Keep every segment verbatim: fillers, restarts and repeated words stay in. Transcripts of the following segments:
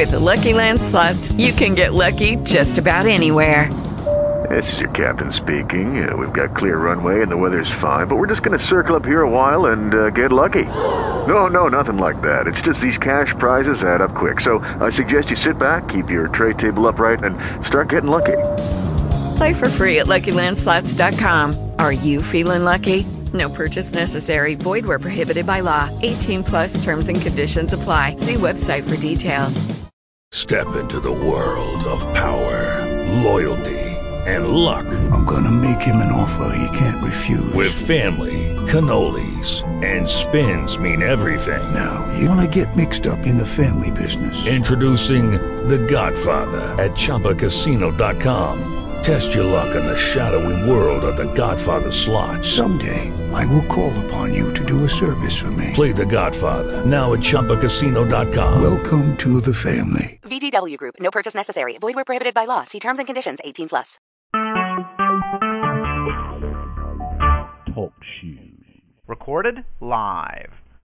With the Lucky Land Slots, you can get lucky just about anywhere. This is your captain speaking. Uh, we've got clear runway and the weather's fine, but we're just going to circle up here a while and uh, get lucky. No, no, nothing like that. It's just these cash prizes add up quick. So I suggest you sit back, keep your tray table upright, and start getting lucky. Play for free at Lucky Land Slots dot com. Are you feeling lucky? No purchase necessary. Void where prohibited by law. eighteen plus terms and conditions apply. See website for details. Step into the world of power, loyalty, and luck. I'm gonna make him an offer he can't refuse. With family, cannolis, and spins mean everything. Now, you wanna get mixed up in the family business. Introducing The Godfather at Chumba Casino dot com. Test your luck in the shadowy world of The Godfather slot. Someday, I will call upon you to do a service for me. Play The Godfather, now at Chumba Casino dot com. Welcome to the family. V G W Group. No purchase necessary. Void where prohibited by law. See terms and conditions. eighteen plus. Talk shoes. Recorded live.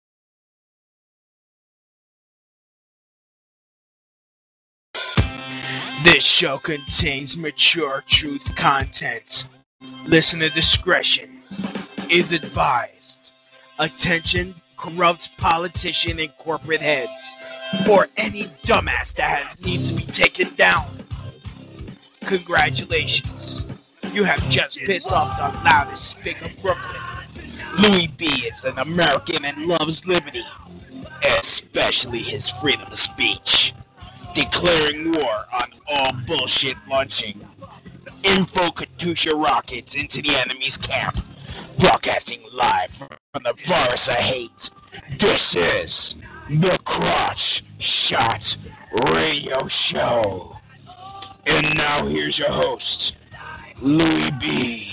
This show contains mature truth content. Listener discretion is advised. Attention, corrupt politician and corporate heads, or any dumbass that has, needs to be taken down. Congratulations. You have just pissed off the loudest spick of Brooklyn. Louis B. is an American and loves liberty, especially his freedom of speech. Declaring war on all bullshit launching info Katusha rockets into the enemy's camp. Broadcasting live from the forest of hate. This is the Crotch Shot Radio Show. And now here's your host, Louis B.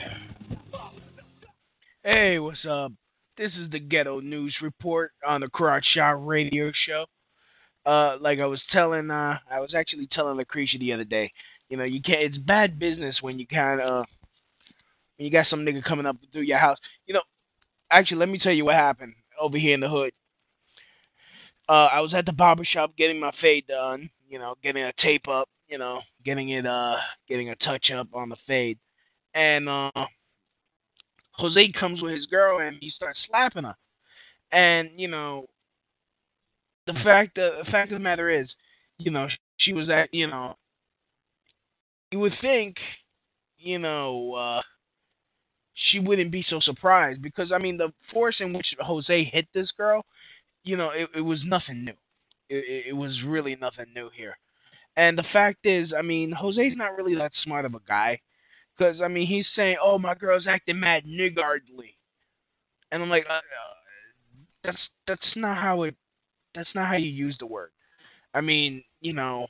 Hey, what's up? This is the Ghetto News Report on the Crotch Shot Radio Show. Uh, like I was telling, uh, I was actually telling Lucretia the other day, you know, you can't, it's bad business when you kind of, when you got some nigga coming up through your house. You know, actually, let me tell you what happened over here in the hood. Uh, I was at the barber shop getting my fade done, you know, getting a tape up, you know, getting it, uh, getting a touch up on the fade. And, uh, Jose comes with his girl and he starts slapping her. And, you know, The fact, the fact of the matter is, you know, she was at, you know, you would think, you know, uh, she wouldn't be so surprised because, I mean, the force in which Jose hit this girl, you know, it, it was nothing new. It, it was really nothing new here. And the fact is, I mean, Jose's not really that smart of a guy because, I mean, he's saying, oh, my girl's acting mad niggardly. And I'm like, uh, that's that's not how it, That's not how you use the word. I mean, you know,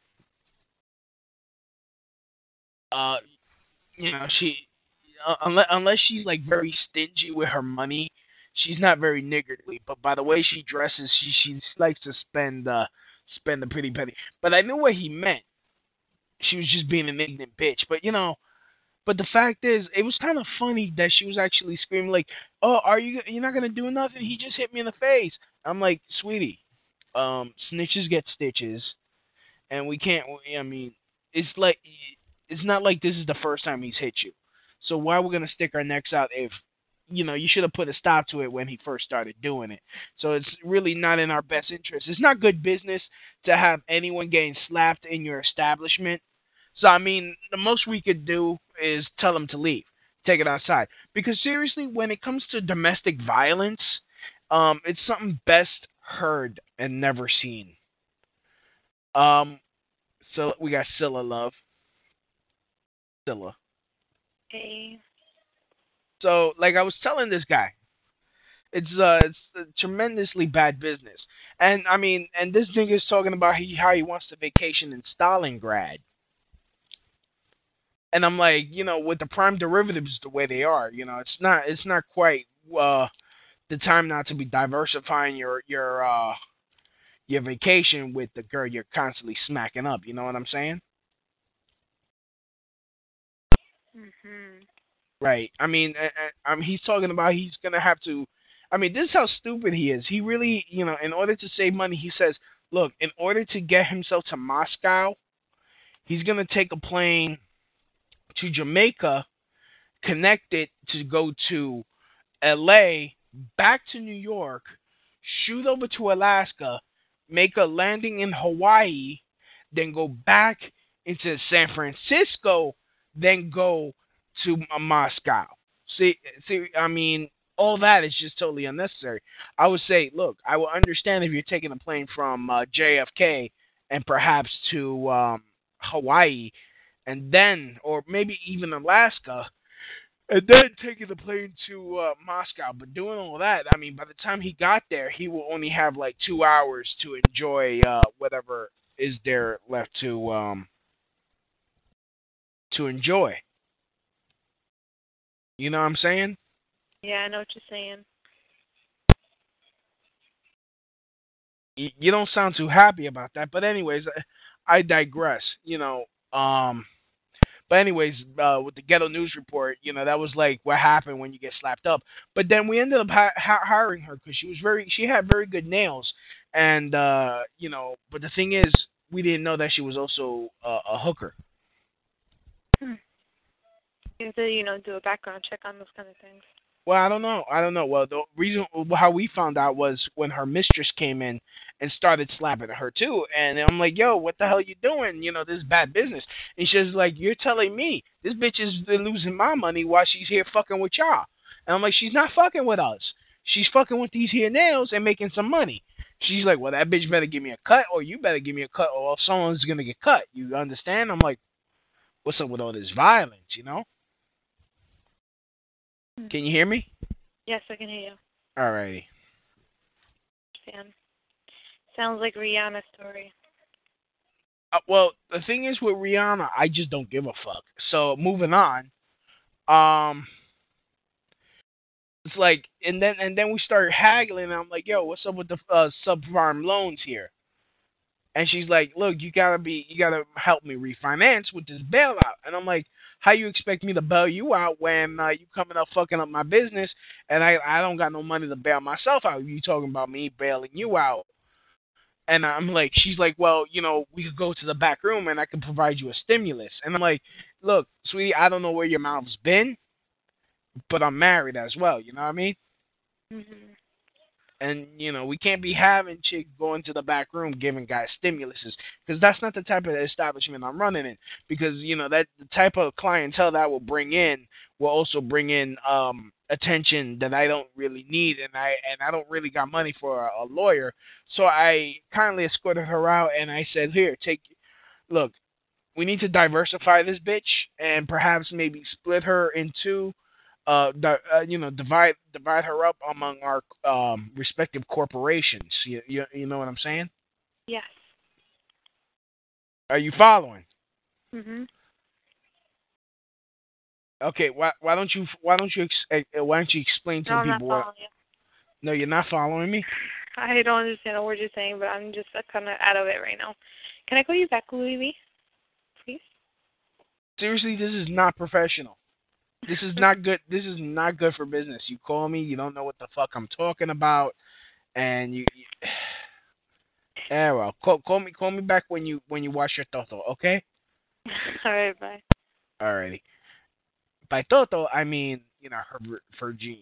uh, you know, she, uh, unless, unless she's like very stingy with her money, she's not very niggardly. But by the way she dresses, she she likes to spend uh spend a pretty penny. But I knew what he meant. She was just being an ignorant bitch. But you know, but the fact is, it was kind of funny that she was actually screaming like, "Oh, are you? You're not gonna do nothing? He just hit me in the face." I'm like, sweetie, um, snitches get stitches, and we can't. I mean, it's like it's not like this is the first time he's hit you. So why we're gonna stick our necks out if, you know, you should have put a stop to it when he first started doing it. So it's really not in our best interest. It's not good business to have anyone getting slapped in your establishment. So I mean, the most we could do is tell him to leave, take it outside. Because seriously, when it comes to domestic violence, um, it's something best heard and never seen. Um, so we got Scylla Love. Scylla. Hey. So, like I was telling this guy, it's uh, it's a tremendously bad business. And I mean, and this nigga is talking about he, how he wants to vacation in Stalingrad. And I'm like, you know, with the prime derivatives the way they are, you know, it's not it's not quite uh, the time not to be diversifying your your uh, your vacation with the girl you're constantly smacking up. You know what I'm saying? Mhm. Right. I mean, I, I, I mean, he's talking about he's gonna have to. I mean, this is how stupid he is. He really, you know, in order to save money, he says, look, in order to get himself to Moscow, he's gonna take a plane to Jamaica, connect it to go to L A, back to New York, shoot over to Alaska, make a landing in Hawaii, then go back into San Francisco, then go to uh, Moscow. See, see, I mean, all that is just totally unnecessary. I would say, look, I will understand if you're taking a plane from uh, J F K and perhaps to um, Hawaii, and then, or maybe even Alaska, and then taking the plane to uh, Moscow. But doing all that, I mean, by the time he got there, he will only have like two hours to enjoy uh, whatever is there left to um, to enjoy. You know what I'm saying? Yeah, I know what you're saying. You, you don't sound too happy about that, but anyways, I, I digress. You know, um, but anyways, uh, with the Ghetto News Report, you know, that was like what happened when you get slapped up. But then we ended up hi- hi- hiring her because she was very, she had very good nails, and uh, you know, but the thing is, we didn't know that she was also uh, a hooker. Hmm. You have to, you know, do a background check on those kind of things. Well, I don't know. I don't know. Well, the reason how we found out was when her mistress came in and started slapping her too. And I'm like, yo, what the hell you doing? You know, this is bad business. And she's like, you're telling me this bitch is losing my money while she's here fucking with y'all. And I'm like, she's not fucking with us. She's fucking with these here nails and making some money. She's like, well, that bitch better give me a cut, or you better give me a cut, or someone's gonna get cut. You understand? I'm like, what's up with all this violence? You know? Can you hear me? Yes, I can hear you. Alrighty. Fan. Sounds like Rihanna's story. Uh, well, the thing is with Rihanna, I just don't give a fuck. So moving on, um, it's like, and then and then we started haggling. And I'm like, yo, what's up with the uh, subprime loans here? And she's like, look, you gotta be, you gotta help me refinance with this bailout. And I'm like, how you expect me to bail you out when uh, you coming up fucking up my business, and I I don't got no money to bail myself out? You talking about me bailing you out? And I'm like, she's like, well, you know, we could go to the back room and I can provide you a stimulus. And I'm like, look, sweetie, I don't know where your mouth's been, but I'm married as well. You know what I mean? Mhm. And, you know, we can't be having chicks going to the back room giving guys stimuluses, because that's not the type of establishment I'm running in. Because, you know, that the type of clientele that will bring in will also bring in um, attention that I don't really need, and I and I don't really got money for a, a lawyer. So I kindly escorted her out, and I said, here, take, look, we need to diversify this bitch, and perhaps maybe split her in two, uh, di- uh, you know, divide divide her up among our um, respective corporations. You, you you know what I'm saying? Yes. Are you following? Mhm. Okay. Why why don't you why don't you ex- uh, why don't you explain to No, the I'm not people what? following you. No, you're not following me. I don't understand a word you're saying, but I'm just uh, kind of out of it right now. Can I call you back, Louis, please? Seriously, this is not professional. This is not good. This is not good for business. You call me, you don't know what the fuck I'm talking about, and you. you yeah, well, call, call me, call me back when you when you wash your toto, okay? All right, bye. Alrighty. By toto, I mean you know her her gene.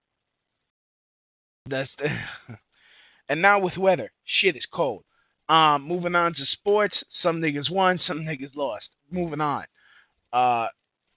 That's the and now with weather, shit is cold. Um, moving on to sports. Some niggas won, some niggas lost. Moving on. Uh,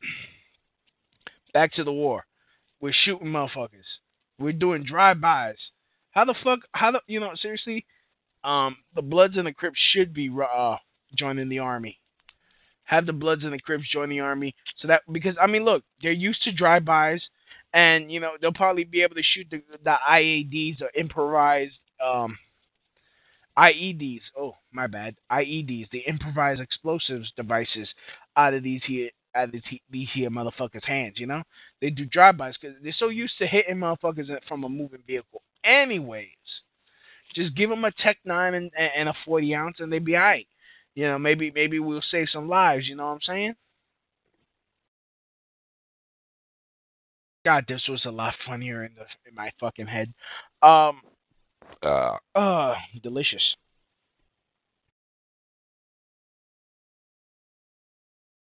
back to the war. We're shooting motherfuckers. We're doing drive-bys. How the fuck? How the you know seriously? Um, the Bloods and the Crips should be uh joining the army. Have the Bloods and the Crips join the army so that because I mean look, they're used to drive-bys, and you know they'll probably be able to shoot the, the I A Ds or improvised um I E Ds. Oh my bad, I E Ds, the improvised explosives devices out of these here out of these, he- these here motherfuckers' hands. You know they do drive-bys because they're so used to hitting motherfuckers from a moving vehicle. Anyways. Just give them a Tech Nine and, and a forty ounce, and they be alright. You know, maybe maybe we'll save some lives. You know what I'm saying? God, this was a lot funnier in the in my fucking head. Um, uh, uh delicious.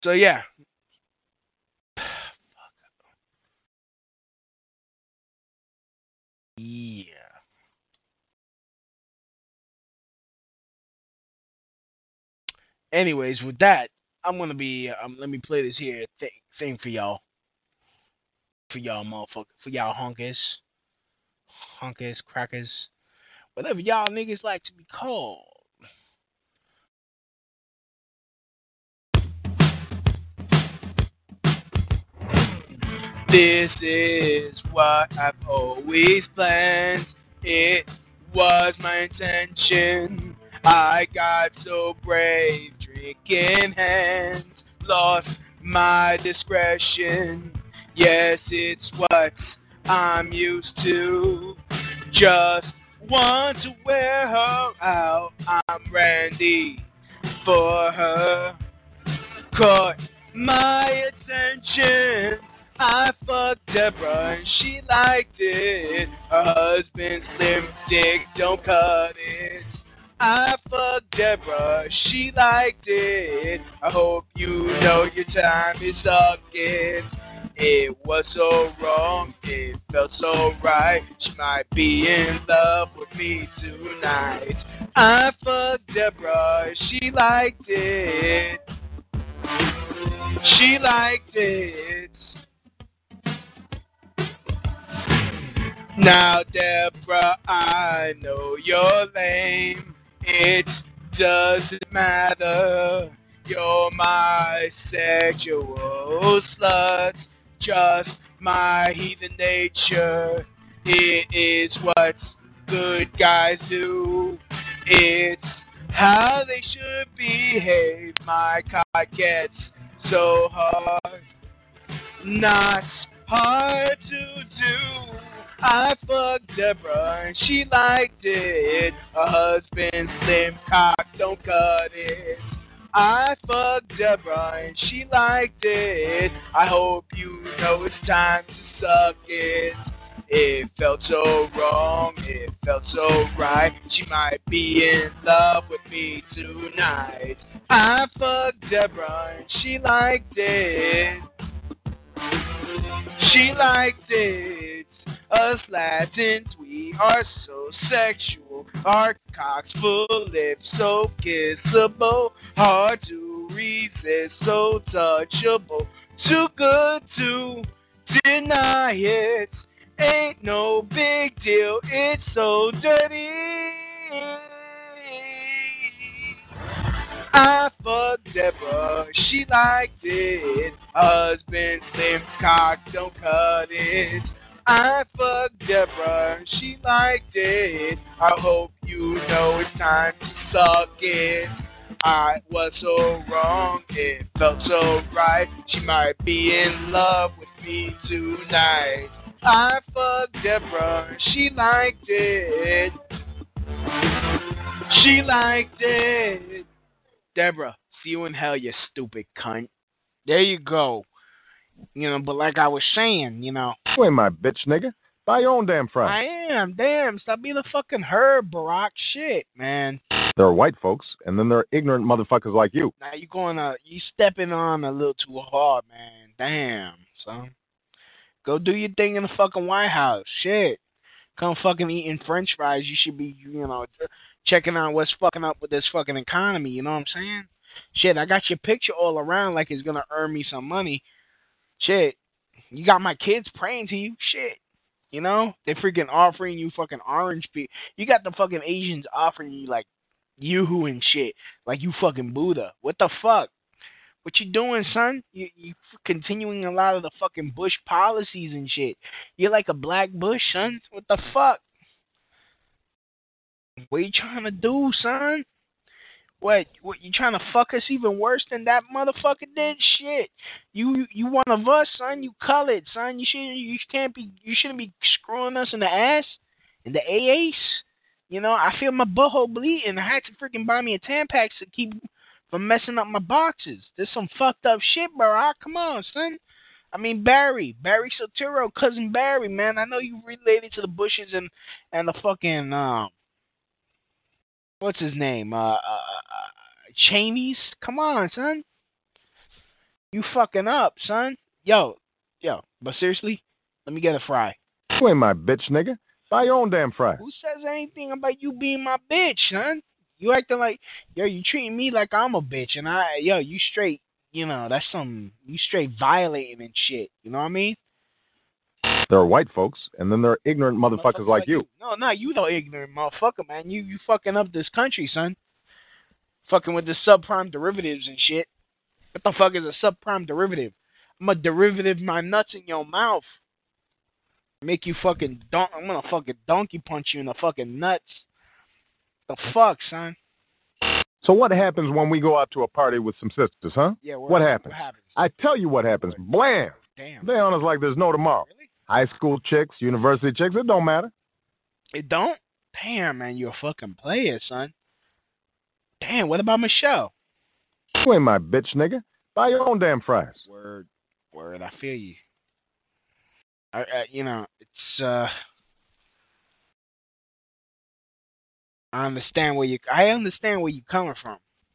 So yeah. Yeah. Anyways, with that, I'm gonna be. Um, let me play this here th- thing for y'all, for y'all motherfuckers, for y'all honkers, honkers, crackers, whatever y'all niggas like to be called. This is what I've always planned. It was my intention. I got so brave, drinking hands, lost my discretion. Yes, it's what I'm used to. Just want to wear her out. I'm ready for her. Caught my attention. I fucked Deborah and she liked it. Her husband slim dick, don't cut it. I fucked Deborah, she liked it. I hope you know your time is sucking. It was so wrong, it felt so right. She might be in love with me tonight. I fucked Deborah, she liked it. She liked it. Now, Deborah, I know you're lame. It doesn't matter. You're my sexual slut. Just my heathen nature. It is what good guys do. It's how they should behave. My cock gets so hard. Not hard to do. I fucked Deborah and she liked it. Her husband slim cock, don't cut it. I fucked Deborah and she liked it. I hope you know it's time to suck it. It felt so wrong, it felt so right. She might be in love with me tonight. I fucked Deborah and she liked it. She liked it. Us Latins, we are so sexual. Our cocks full lips, so kissable. Hard to resist, so touchable. Too good to deny it. Ain't no big deal, it's so dirty. I fucked Deborah, she liked it. Husband, slim cock, don't cut it. I fucked Deborah, she liked it. I hope you know it's time to suck it. I was so wrong, it felt so right. She might be in love with me tonight. I fucked Deborah, she liked it. She liked it. Deborah, see you in hell, you stupid cunt. There you go. You know, but like I was saying, you know. You ain't my bitch, nigga. Buy your own damn fry. I am. Damn, stop being a fucking herb, Barack. Shit, man. There are white folks, and then there are ignorant motherfuckers like you. Now you going to, you stepping on a little too hard, man. Damn, son. Go do your thing in the fucking White House. Shit. Come fucking eating French fries. You should be, you know, checking out what's fucking up with this fucking economy. You know what I'm saying? Shit, I got your picture all around like it's gonna earn me some money. Shit, you got my kids praying to you. Shit, you know they freaking offering you fucking orange peel. You got the fucking Asians offering you like yoo-hoo and shit, like you fucking Buddha. What the fuck? What you doing, son? You you continuing a lot of the fucking Bush policies and shit. You're like a black Bush, son. What the fuck? What you trying to do, son? What? What? You trying to fuck us even worse than that motherfucker did? Shit. You you one of us, son. You colored, son. You should you can't be you shouldn't be screwing us in the ass, in the ass. You know, I feel my butthole bleeding. I had to freaking buy me a Tampax to keep from messing up my boxes. There's some fucked up shit, bro. Come on, son. I mean Barry, Barry Soetoro, cousin Barry, man. I know you related to the Bushes and and the fucking um. What's his name? Uh, uh, uh Cheneys. Come on, son. You fucking up, son. Yo, yo, but seriously, let me get a fry. You ain't my bitch, nigga. Buy your own damn fries. Who says anything about you being my bitch, son? You acting like, yo, you treating me like I'm a bitch, and I, yo, you straight, you know, that's some, you straight violating and shit. You know what I mean? There are white folks, and then there are ignorant motherfuckers, motherfuckers like you. you. No, no, you the ignorant motherfucker, man. You you fucking up this country, son. Fucking with the subprime derivatives and shit. What the fuck is a subprime derivative? I'm a derivative my nuts in your mouth. Make you fucking don- I'm gonna fucking donkey punch you in the fucking nuts. The fuck, son? So what happens when we go out to a party with some sisters, huh? Yeah, what happens? What happens? I tell you what happens. Blam! Damn. They on us like there's no tomorrow. Really? High school chicks, university chicks, it don't matter. It don't? Damn, man, you're a fucking player, son. Damn, what about Michelle? You ain't my bitch, nigga. Buy your own damn fries. Word, word, I feel you. I, I, you know, it's, uh... I understand where you. I understand where you're coming from.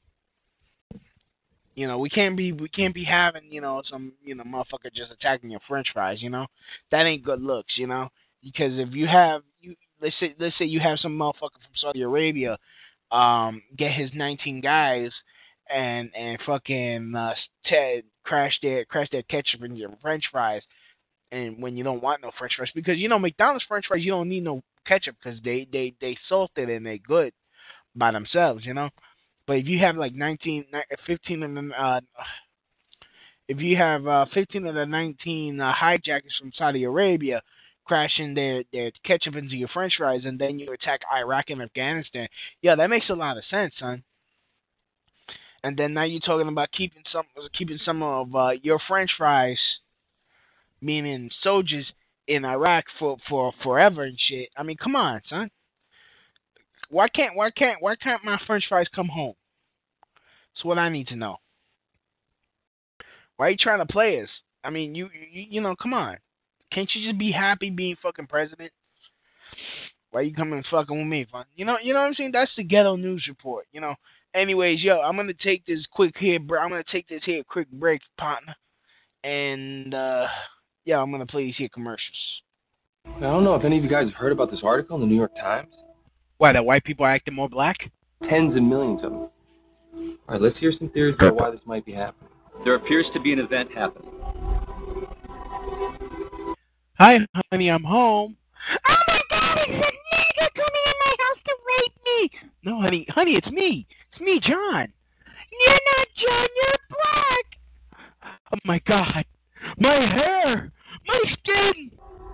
You know, we can't be. We can't be having. You know, some. You know, motherfucker just attacking your French fries. You know, that ain't good looks. You know, because if you have you, let's say, let's say you have some motherfucker from Saudi Arabia, um, get his nineteen guys, and and fucking uh, t- crash their crash their ketchup in your French fries, and when you don't want no French fries, because you know McDonald's French fries, you don't need no ketchup because they, they, they salted and they good by themselves, you know. But if you have like nineteen, fifteen of them, uh, if you have uh, fifteen of the nineteen uh, hijackers from Saudi Arabia crashing their, their ketchup into your French fries, and then you attack Iraq and Afghanistan, yeah, that makes a lot of sense, son. And then now you're talking about keeping some keeping some of uh, your French fries, meaning soldiers in Iraq for, for forever and shit. I mean, come on, son. Why can't why can't why can't my French fries come home? That's what I need to know. Why are you trying to play us? I mean, you you, you know, come on. Can't you just be happy being fucking president? Why you coming fucking with me, fun? You know, you know what I'm saying? That's the Ghetto News Report. You know. Anyways, yo, I'm gonna take this quick here. I'm gonna take this here quick break, partner, and uh. Yeah, I'm going to play these here commercials. I don't know if any of you guys have heard about this article in the New York Times. Why, that white people are acting more black? Tens of millions of them. All right, let's hear some theories about why this might be happening. There appears to be an event happening. Hi, honey, I'm home. Oh, my God, it's a nigger coming in my house to rape me. No, honey, honey, it's me. It's me, John. You're not John, you're black. Oh, my God. My hair! My skin!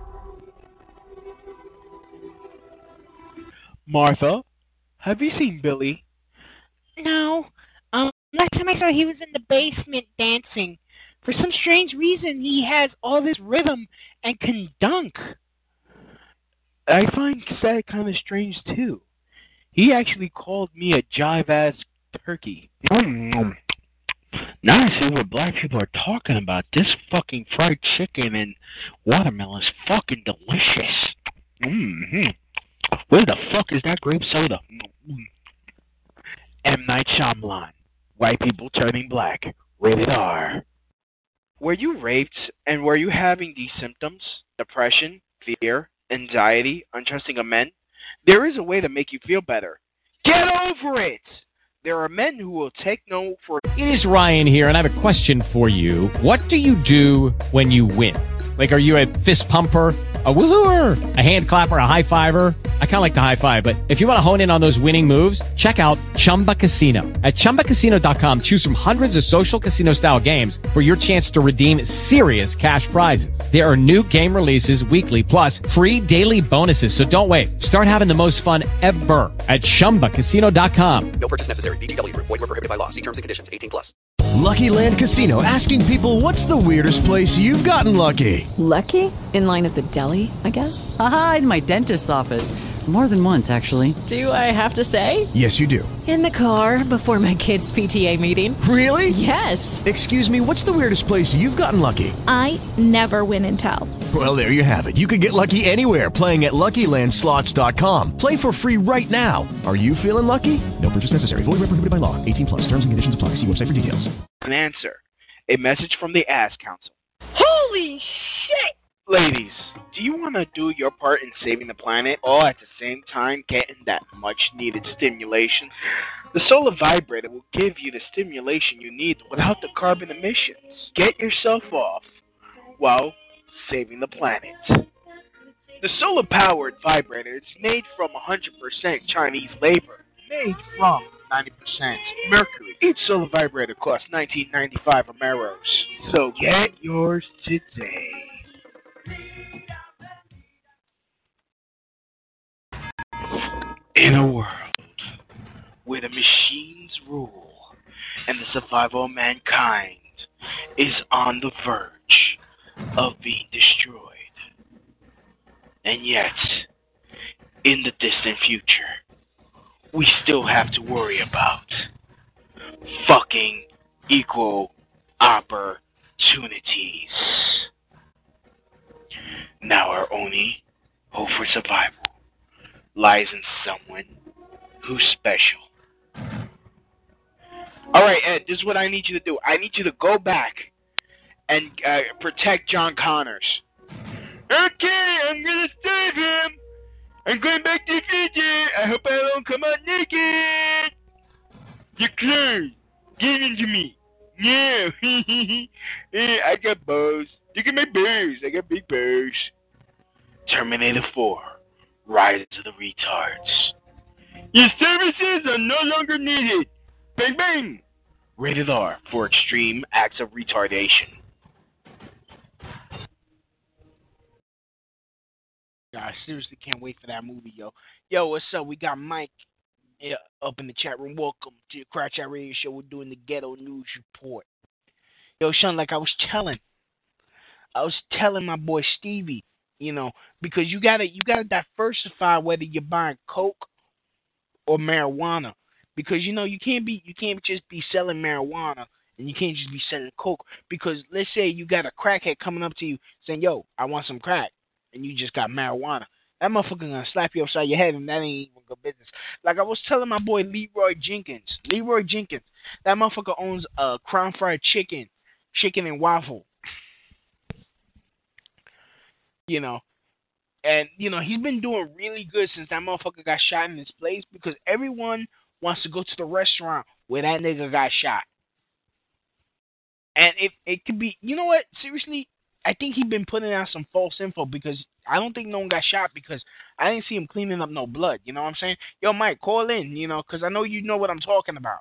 Martha, have you seen Billy? No. Um, last time I saw he was in the basement dancing. For some strange reason, he has all this rhythm and can dunk. I find that kind of strange, too. He actually called me a jive-ass turkey. Mm-hmm. Now I see what black people are talking about. This fucking fried chicken and watermelon is fucking delicious. Mm-hmm. Where the fuck is that grape soda? Mm-hmm. M. Night Shyamalan. White people turning black. Rated R. Were you raped and were you having these symptoms? Depression, fear, anxiety, untrusting of men? There is a way to make you feel better. Get over it! There are men who will take no for... It is Ryan here, and I have a question for you. What do you do when you win? Like, are you a fist pumper, a woohooer, a hand clapper, a high fiver? I kind of like the high five, but if you want to hone in on those winning moves, check out Chumba Casino. At Chumba Casino dot com, choose from hundreds of social casino-style games for your chance to redeem serious cash prizes. There are new game releases weekly, plus free daily bonuses, so don't wait. Start having the most fun ever at Chumba Casino dot com. No purchase necessary. V G W. Void where prohibited by law. See terms and conditions. eighteen plus. Lucky Land Casino, asking people, what's the weirdest place you've gotten lucky? Lucky? In line at the deli, I guess? Aha, in my dentist's office. More than once, actually. Do I have to say? Yes, you do. In the car before my kids' P T A meeting. Really? Yes. Excuse me, what's the weirdest place you've gotten lucky? I never win and tell. Well, there you have it. You can get lucky anywhere, playing at Lucky Land Slots dot com. Play for free right now. Are you feeling lucky? No purchase necessary. Void where prohibited by law. eighteen plus. Terms and conditions apply. See website for details. An answer. A message from the Ass Council. Holy shit! Ladies, do you want to do your part in saving the planet, all at the same time getting that much-needed stimulation? The Solar Vibrator will give you the stimulation you need without the carbon emissions. Get yourself off while saving the planet. The solar-powered vibrator is made from one hundred percent Chinese labor, made from ninety percent mercury. Each solar vibrator costs nineteen ninety-five Ameros. So get yours today. In a world where the machines rule and the survival of mankind is on the verge of being destroyed, and yet, in the distant future, we still have to worry about fucking equal opportunities. Now our only hope for survival lies in someone who's special. Alright, Ed, this is what I need you to do. I need you to go back and uh, protect John Connors. Okay, I'm gonna save him. I'm going back to the future. I hope I don't come out naked. Your clothes. Give them to me. No. Yeah, I got bows. Look at my bows. I got big bows. Terminator four. Rise of the Retards. Your services are no longer needed. Bang bang. Rated R for extreme acts of retardation. I seriously can't wait for that movie, yo. Yo, what's up? We got Mike yeah, up in the chat room. Welcome to the Crouch Out Radio Show. We're doing the Ghetto News Report. Yo, Sean, like I was telling, I was telling my boy Stevie, you know, because you gotta you gotta diversify whether you're buying coke or marijuana, because you know you can't be you can't just be selling marijuana and you can't just be selling coke, because let's say you got a crackhead coming up to you saying, "Yo, I want some crack," and you just got marijuana. That motherfucker gonna slap you upside your head, and that ain't even good business. Like I was telling my boy Leroy Jenkins, Leroy Jenkins, that motherfucker owns a Crown Fried Chicken, chicken and waffle. You know, and you know he's been doing really good since that motherfucker got shot in his place, because everyone wants to go to the restaurant where that nigga got shot. And it it could be, you know what? Seriously, I think he been putting out some false info, because I don't think no one got shot, because I didn't see him cleaning up no blood. You know what I'm saying? Yo, Mike, call in, you know, because I know you know what I'm talking about.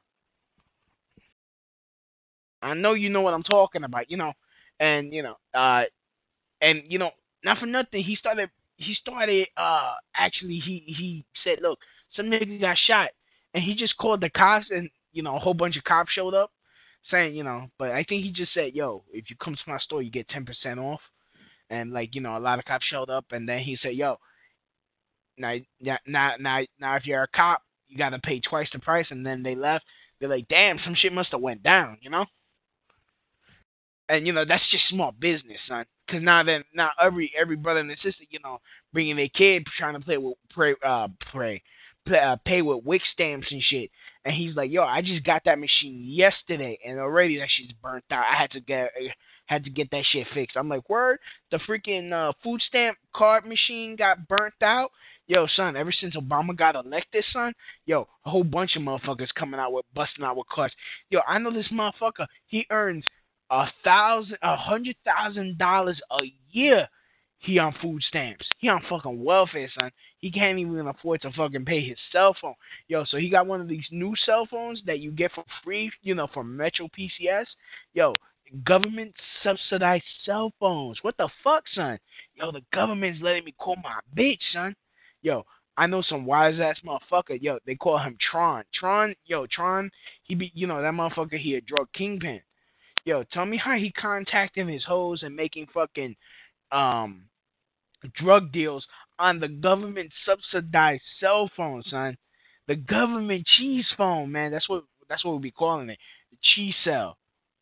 I know you know what I'm talking about, you know. And, you know, uh, and, you know, not for nothing, he started, he started, uh, actually, he, he said, look, some nigga got shot. And he just called the cops, and, you know, a whole bunch of cops showed up. Saying, you know, but I think he just said, yo, if you come to my store, you get ten percent off. And, like, you know, a lot of cops showed up, and then he said, yo, now, now, now, now if you're a cop, you got to pay twice the price. And then they left. They're like, damn, some shit must have went down, you know? And, you know, that's just small business, son. Because now then, now every every brother and sister, you know, bringing their kid, trying to play with, pray, uh, pray, play, uh, pay with wick stamps and shit. And he's like, yo, I just got that machine yesterday, and already that shit's burnt out. I had to get had to get that shit fixed. I'm like, word? The freaking uh, food stamp card machine got burnt out? Yo, son, ever since Obama got elected, son, yo, a whole bunch of motherfuckers coming out with, busting out with cards. Yo, I know this motherfucker, he earns a thousand, a hundred thousand dollars a year. He on food stamps. He on fucking welfare, son. He can't even afford to fucking pay his cell phone. Yo, so he got one of these new cell phones that you get for free, you know, from Metro P C S. Yo, government subsidized cell phones. What the fuck, son? Yo, the government's letting me call my bitch, son. Yo, I know some wise ass motherfucker. Yo, they call him Tron. Tron, yo, Tron, he be, you know, that motherfucker, he a drug kingpin. Yo, tell me how he contacting his hoes and making fucking, um... drug deals on the government subsidized cell phone, son. The government cheese phone, man. That's what that's what we be calling it. The cheese cell.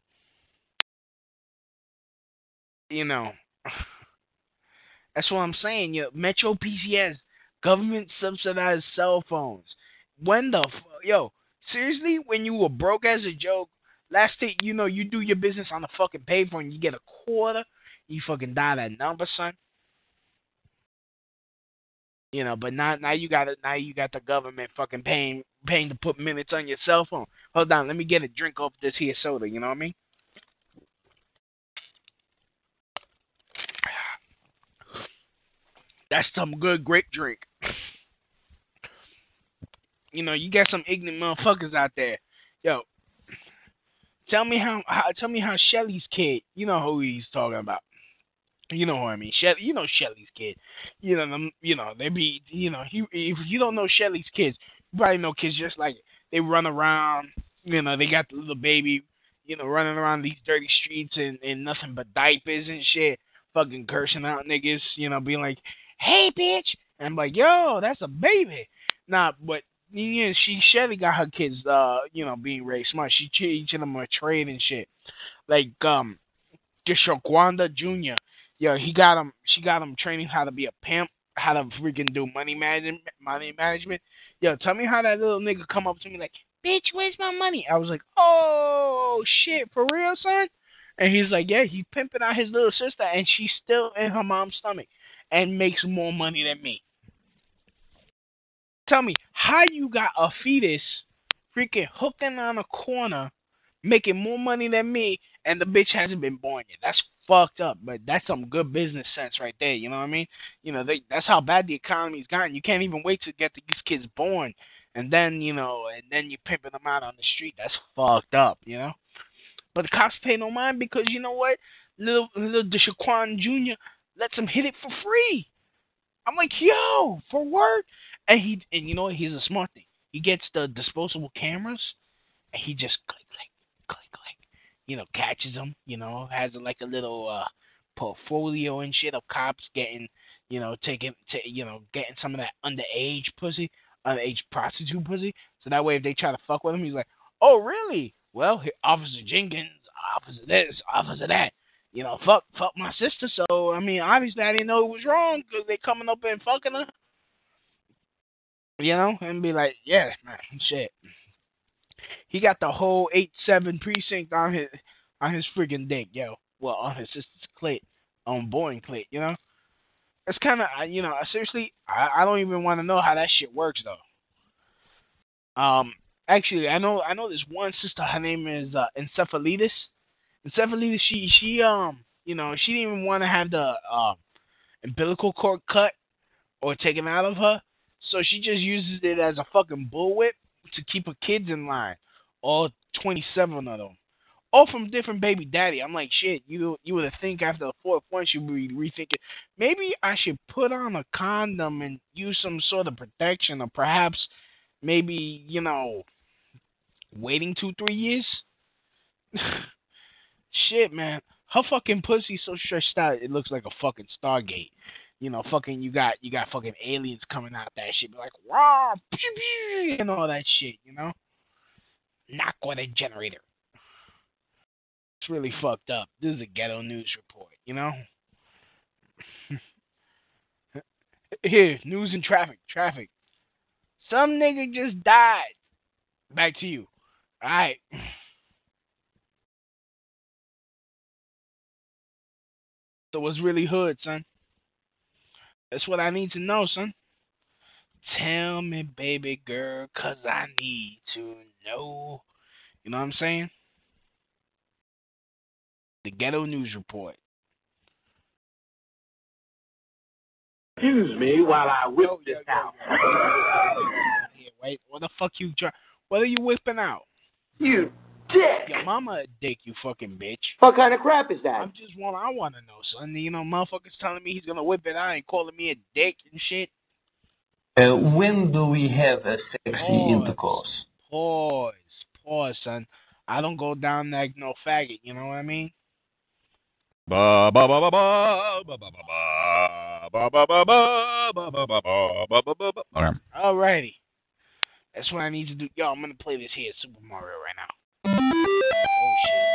You know. That's what I'm saying. Yo, Metro P C S, government subsidized cell phones. When the f- yo, seriously, when you were broke as a joke, Last thing you know, you do your business on the fucking payphone, and you get a quarter, you fucking dial that number, son. You know, but now, now you got it. Now you got the government fucking paying, paying to put minutes on your cell phone. Hold on, let me get a drink off this here soda. You know what I mean? That's some good grape drink. You know, you got some ignorant motherfuckers out there. Yo, tell me how, how tell me how Shelly's kid. You know who he's talking about. You know who I mean. Shelly, you know Shelly's kid. You know them. You know they be. You know he. If you don't know Shelly's kids, you probably know kids just like they run around. You know they got the little baby. You know running around these dirty streets and, and nothing but diapers and shit. Fucking cursing out niggas. You know being like, "Hey bitch," and I'm like, "Yo, that's a baby." Nah, but yeah, she Shelly got her kids. Uh, you know being very smart. She teaching them a trade and shit. Like um, Deshaquanda Junior Yo, he got him. She got him training how to be a pimp, how to freaking do money management. Money management. Yo, tell me how that little nigga come up to me like, "Bitch, where's my money?" I was like, "Oh shit, for real, son?" And he's like, "Yeah, he's pimping out his little sister, and she's still in her mom's stomach, and makes more money than me." Tell me how you got a fetus, freaking hooking on a corner, making more money than me, and the bitch hasn't been born yet. That's fucked up, but that's some good business sense right there. You know what I mean? You know, they, that's how bad the economy's gotten. You can't even wait to get these kids born, and then you know, and then you're pimping them out on the street. That's fucked up, you know. But the cops pay no mind because you know what? Little little Deshaquan Junior lets him hit it for free. I'm like, yo, for work, and he and you know what? Here's a smart thing. He gets the disposable cameras, and he just click click click click. You know, catches them, you know, has like a little uh, portfolio and shit of cops getting, you know, taking, t- you know, getting some of that underage pussy, underage prostitute pussy. So that way, if they try to fuck with him, he's like, "Oh, really? Well, Officer Jenkins, Officer this, Officer that, you know, fuck, fuck my sister. So I mean, obviously, I didn't know it was wrong because they coming up and fucking her, you know, and be like, yeah, man, shit." He got the whole eight seven precinct on his on his friggin' dick, yo. Well, on his sister's clit, on Boeing clit, you know. It's kind of, you know, seriously, I, I don't even want to know how that shit works though. Um, actually, I know I know this one sister. Her name is uh, Encephalitis. Encephalitis. She she um, you know, she didn't even want to have the uh, umbilical cord cut or taken out of her, so she just uses it as a fucking bullwhip to keep her kids in line. All twenty-seven of them. All from different baby daddy. I'm like, shit, you you would think after the fourth one she'd be rethinking, maybe I should put on a condom and use some sort of protection, or perhaps maybe, you know, waiting two, three years? Shit, man. Her fucking pussy's so stretched out it looks like a fucking Stargate. You know, fucking you got you got fucking aliens coming out that shit, be like, wow, and all that shit, you know? Knock on a generator. It's really fucked up. This is a ghetto news report, you know? Here, news and traffic. Traffic. Some nigga just died. Back to you. Alright. So what's really hood, son? That's what I need to know, son. Tell me, baby girl, cause I need to know. You know what I'm saying? The Ghetto News Report. Excuse me while I whip yo, this yo, out. Yo, yo. Wait, what the fuck you try? What are you whipping out? You dick! Your mama a dick, you fucking bitch. What kind of crap is that? I'm just one. I want to know, son. You know, motherfuckers telling me he's gonna whip it out and calling me a dick and shit. Uh, when do we have a sexy pause, intercourse? Pause, pause, son. I don't go down like no faggot. You know what I mean? Ba ba ba ba ba ba ba ba ba ba ba ba ba ba ba ba ba ba. Okay. Alrighty. That's what I need to do. Yo, I'm gonna play this here, Super Mario, right now. Oh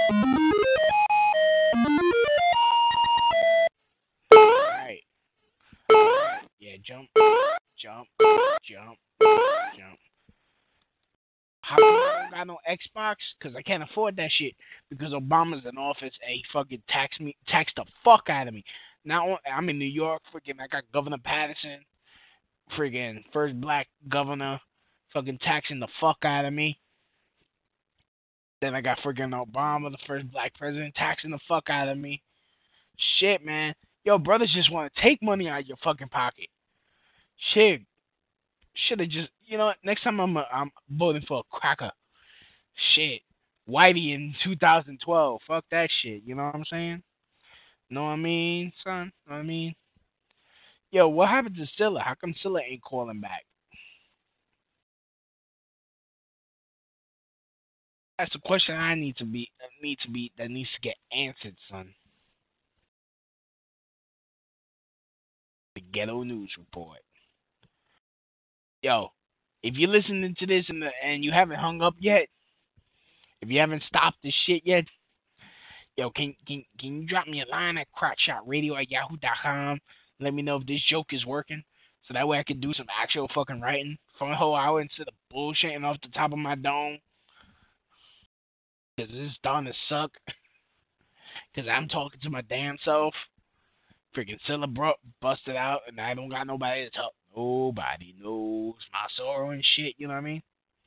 shit. Alright. Yeah, jump, jump, jump, jump. Hop on don't got no Xbox because I can't afford that shit because Obama's in office and he fucking taxed me, taxed the fuck out of me. Now I'm in New York, freaking. I got Governor Patterson, freaking first black governor, fucking taxing the fuck out of me. Then I got freaking Obama, the first black president, taxing the fuck out of me. Shit, man. Yo, brothers just want to take money out of your fucking pocket. Shit. Should have just, you know what? Next time I'm a, I'm voting for a cracker. Shit. Whitey in two thousand twelve. Fuck that shit. You know what I'm saying? Know what I mean, son? Know what I mean? Yo, what happened to Scylla? How come Scylla ain't calling back? That's a question I need to be need to be that needs to get answered, son. The Ghetto News Report. Yo, if you're listening to this and, the, and you haven't hung up yet, if you haven't stopped this shit yet, yo, can can can you drop me a line at crotchshotradio at yahoo dot com? Let me know if this joke is working, so that way I can do some actual fucking writing for a whole hour instead of bullshitting off the top of my dome. Cause this is starting to suck. Cause I'm talking to my damn self. Freaking Scylla bro- busted out, and I don't got nobody to talk. Nobody knows my sorrow and shit. You know what I mean?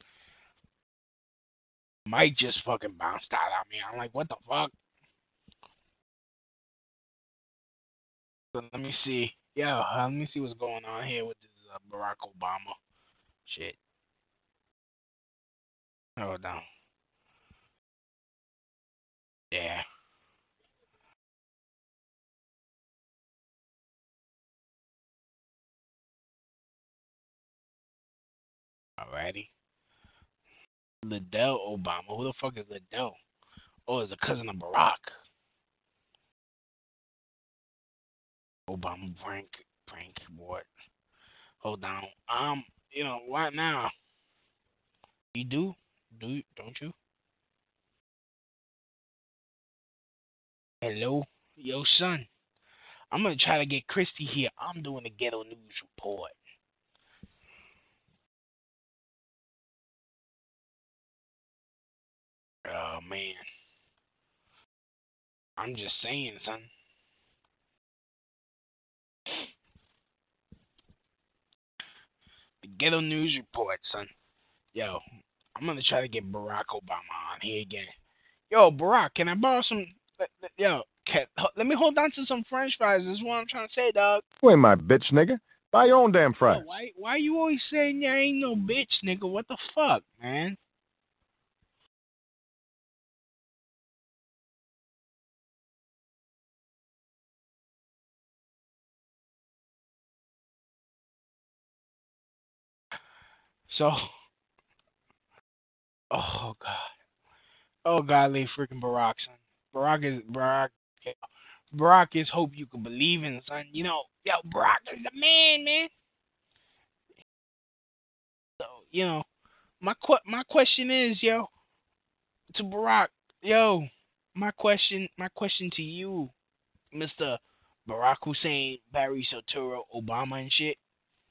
Mike just fucking bounced out on me. I'm like, what the fuck? So let me see. Yo, let me see what's going on here with this uh, Barack Obama shit. Hold on. Yeah. Alrighty. Liddell Obama. Who the fuck is Liddell? Oh, it's a cousin of Barack. Obama prank, prank what? Hold on. Um, you know, right now, you do, do you, don't you? Hello, yo, son. I'm gonna try to get Christy here. I'm doing the Ghetto News Report. Oh man, I'm just saying, son. The Ghetto News Report, son. Yo, I'm gonna try to get Barack Obama on here again. Yo, Barack, can I borrow some? Yo, can, let me hold on to some French fries. This is what I'm trying to say, dog. You ain't my bitch, nigga. Buy your own damn fries. Yo, why, why you always saying you ain't no bitch, nigga? What the fuck, man? So, oh god, oh godly freaking Barack, son. Barack is Barack. Barack is hope you can believe in, son. You know, yo, Barack is the man, man. So, you know, my qu- my question is, yo, to Barack, yo, my question, my question to you, Mister Barack Hussein, Barry Soetoro, Obama and shit.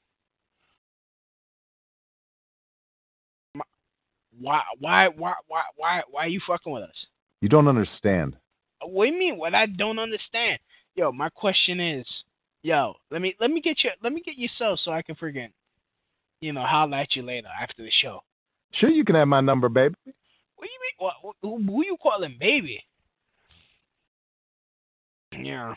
Why, why, why, why, why, why are you fucking with us? You don't understand. What do you mean? What I don't understand? Yo, my question is, yo, let me let me get you, let me get your cell so I can friggin', you know, holler at you later after the show. Sure, you can have my number, baby. What do you mean? What, who, who you calling baby? Yeah.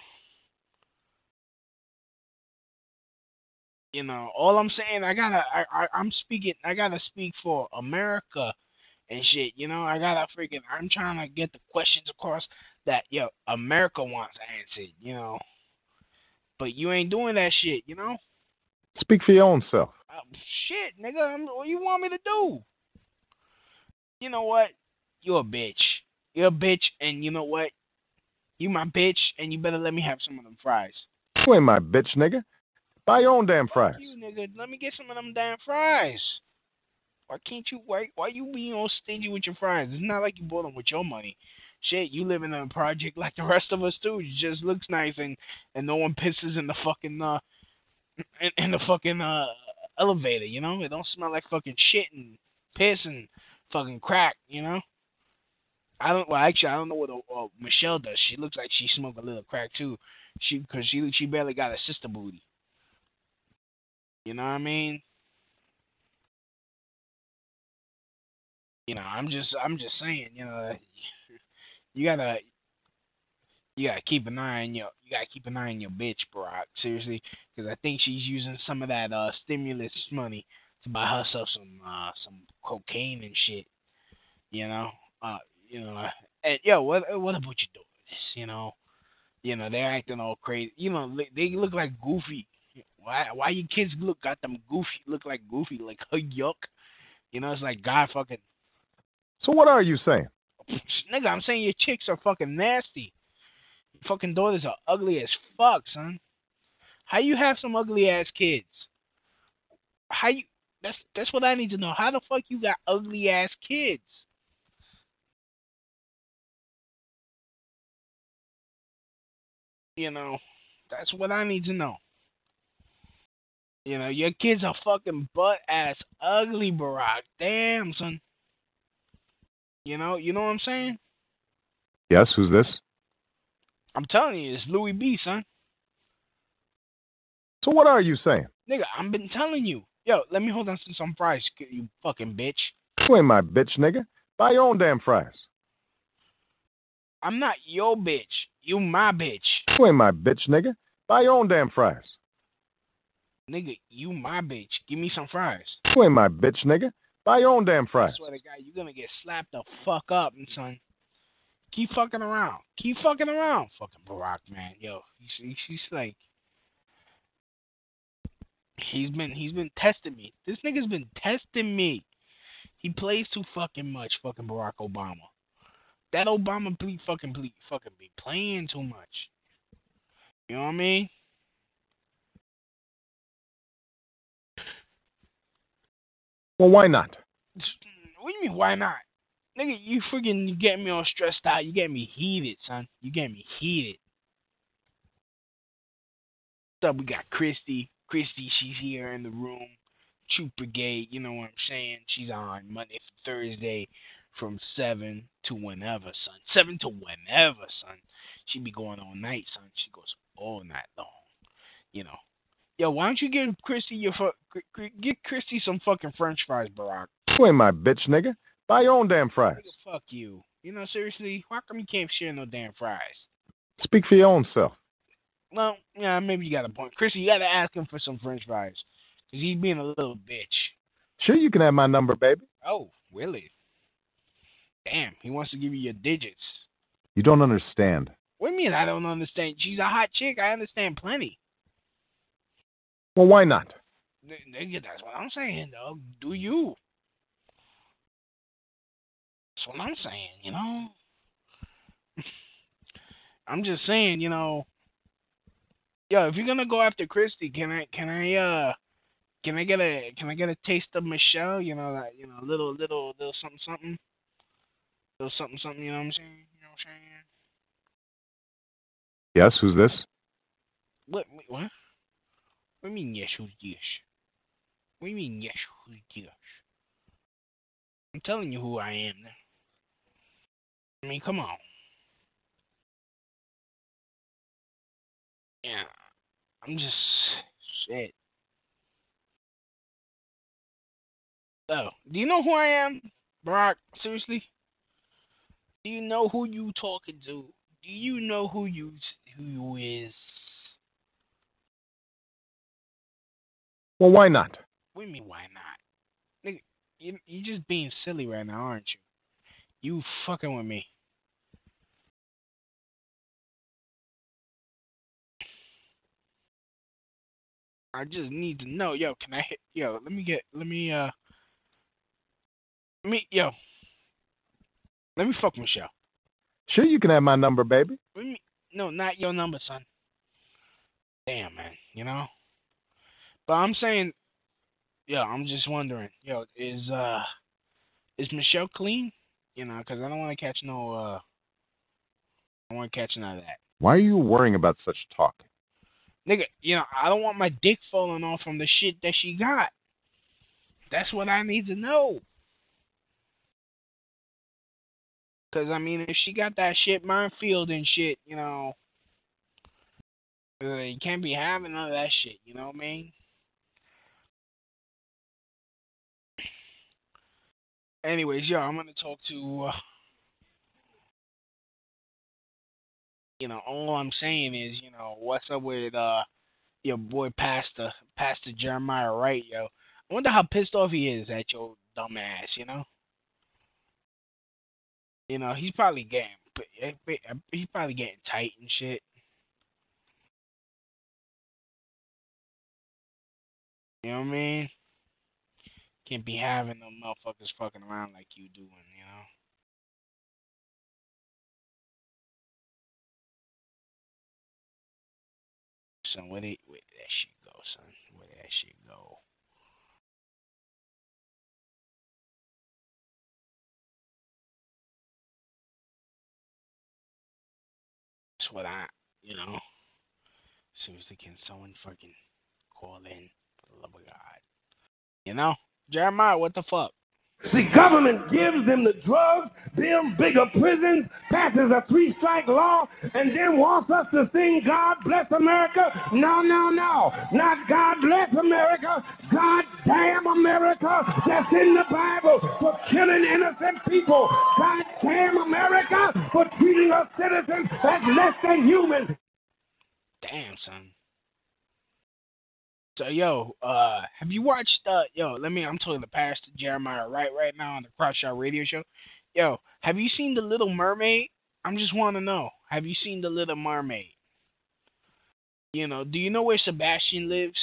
You know, all I'm saying, I gotta, I, I, I'm speaking, I gotta speak for America and shit. You know, I gotta freaking, I'm trying to get the questions across that, yo, America wants answered, you know. But you ain't doing that shit, you know. Speak for your own self. Uh, shit, nigga, I'm, what you want me to do? You know what? You're a bitch. You're a bitch, and you know what? You my bitch, and you better let me have some of them fries. You ain't my bitch, nigga. Buy your own damn fries. Fuck you, nigga. Let me get some of them damn fries. Why can't you, why, why you being all stingy with your fries? It's not like you bought them with your money. Shit, you live in a project like the rest of us too. It just looks nice, and, and no one pisses in the fucking, uh, in, in the fucking, uh, elevator, you know? It don't smell like fucking shit and piss and fucking crack, you know. I don't. Well, actually, I don't know what uh, Michelle does. She looks like she smoked a little crack too. She because she she barely got a sister booty. You know what I mean? You know, I'm just I'm just saying. You know, you gotta you gotta keep an eye on your you gotta keep an eye on your bitch, Barack. Seriously, because I think she's using some of that uh stimulus money to buy herself some uh some cocaine and shit. You know, uh, you know, and yo, what what about your daughters? You know, you know they're acting all crazy. You know, they look like Goofy. Why why your kids look got them Goofy look like Goofy like yuck? You know, it's like God fucking. So what are you saying? Nigga, I'm saying your chicks are fucking nasty. Your fucking daughters are ugly as fuck, son. How you have some ugly ass kids? How you? That's that's what I need to know. How the fuck you got ugly ass kids? You know, that's what I need to know. You know, your kids are fucking butt ass ugly, Barack. Damn, son. You know, you know what I'm saying? Yes, who's this? I'm telling you, it's Louis B, son. So what are you saying? Nigga, I've been telling you. Yo, let me hold on to some fries, you fucking bitch. You ain't my bitch, nigga. Buy your own damn fries. I'm not your bitch. You my bitch. You ain't my bitch, nigga. Buy your own damn fries. Nigga, you my bitch. Give me some fries. You ain't my bitch, nigga. Buy your own damn fries. I swear to God, you're gonna get slapped the fuck up, son. Keep fucking around. Keep fucking around. Fucking Barack, man. Yo, he's, he's like, he's been, he's been testing me. This nigga's been testing me. He plays too fucking much, fucking Barack Obama. That Obama be fucking, be, fucking be playing too much. You know what I mean? Well, why not? What do you mean, why not? Nigga, you freaking you get me all stressed out. You get me heated, son. You get me heated. So we got Christy. Christy, she's here in the room. Troop Brigade, you know what I'm saying? She's on Monday to Thursday from seven to whenever, son. seven to whenever, son. She be going all night, son. She goes all night long. You know. Yo, why don't you give Christy your fu- give Christy some fucking French fries, Barack? You ain't my bitch, nigga. Buy your own damn fries. Nigga, fuck you. You know, seriously, why come you can't share no damn fries? Speak for your own self. Well, yeah, maybe you got a point. Christy, you gotta ask him for some French fries. Because he's being a little bitch. Sure, you can have my number, baby. Oh, really? Damn, he wants to give you your digits. You don't understand. What do you mean I don't understand? She's a hot chick. I understand plenty. Well, why not? Nigga, that's what I'm saying, dog. Do you? That's what I'm saying, you know? I'm just saying, you know. Yo, if you're gonna go after Christy, can I, can I, uh, can I get a, can I get a taste of Michelle? You know, that, you know, a little, little, little something, something, little something, something. You know what I'm saying? You know what I'm saying? Yes, who's this? What? What? What do you mean, yes, who's this? What do you mean, yes, who's this? I'm telling you who I am now. I mean, come on. Yeah, I'm just, shit. Oh, do you know who I am, Barack? Seriously? Do you know who you talking to? Do you know who you, who you is? Well, why not? What do you mean, why not? Nigga, you, you're just being silly right now, aren't you? You fucking with me. I just need to know. Yo, can I hit? Yo, let me get, let me, uh, let me, yo. Let me fuck Michelle. Sure, you can have my number, baby. What do you mean? No, not your number, son. Damn, man, you know? But I'm saying, yo, I'm just wondering, yo, is uh, is Michelle clean? You know, because I don't want to catch no, uh, I don't want to catch none of that. Why are you worrying about such talk? Nigga, you know, I don't want my dick falling off from the shit that she got. That's what I need to know. Because, I mean, if she got that shit minefield and shit, you know, uh, you can't be having none of that shit, you know what I mean? Anyways, yo, I'm going to talk to, uh, you know, all I'm saying is, you know, what's up with uh your boy Pastor, Pastor Jeremiah Wright, yo. I wonder how pissed off he is at your dumb ass, you know? You know, he's probably getting, he's probably getting tight and shit. You know what I mean? Can't be having them motherfuckers fucking around like you doing, you know? Son, where did, where did that shit go, son? Where did that shit go? That's what I, you know. Seriously, can someone fucking call in for the love of God? You know? Jeremiah, what the fuck? See, government gives them the drugs, them bigger prisons, passes a three-strike law, and then wants us to sing God Bless America. No, no, no. Not God Bless America. God damn America. That's in the Bible for killing innocent people. God damn America for treating us citizens as less than human. Damn, son. So, yo, uh, have you watched, uh, yo, let me, I'm talking to Pastor Jeremiah Wright right now on the Crossshot Radio Show. Yo, have you seen The Little Mermaid? I'm just want to know, have you seen The Little Mermaid? You know, do you know where Sebastian lives?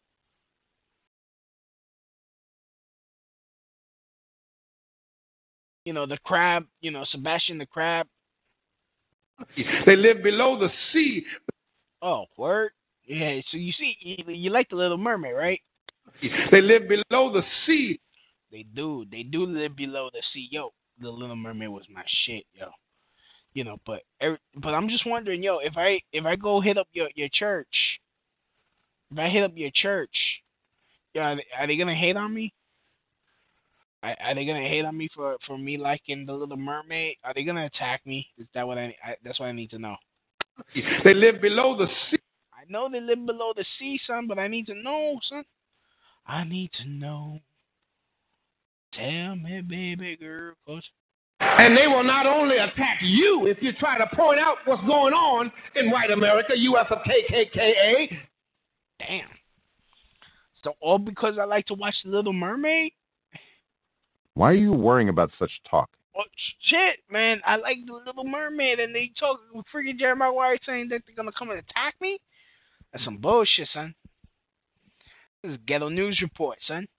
You know, the crab, you know, Sebastian the crab. They live below the sea. Oh, word? Yeah, so you see, you, you like The Little Mermaid, right? They live below the sea. They do. They do live below the sea. Yo, The Little Mermaid was my shit, yo. You know, but but I'm just wondering, yo, if I if I go hit up your, your church, if I hit up your church, yo, are they, are they gonna hate on me? Are, are they gonna hate on me for, for me liking The Little Mermaid? Are they gonna attack me? Is that what I, I that's what I need to know? They live below the sea. I know they live below the sea, son, but I need to know, son. I need to know. Tell me, baby girl, cause... And they will not only attack you if you try to point out what's going on in white America, U S of K K K A. Damn. So all because I like to watch The Little Mermaid? Why are you worrying about such talk? Oh, shit, man. I like The Little Mermaid, and they talk with freaking Jeremiah Wright saying that they're going to come and attack me? That's some bullshit, son. This is Ghetto News Report, son.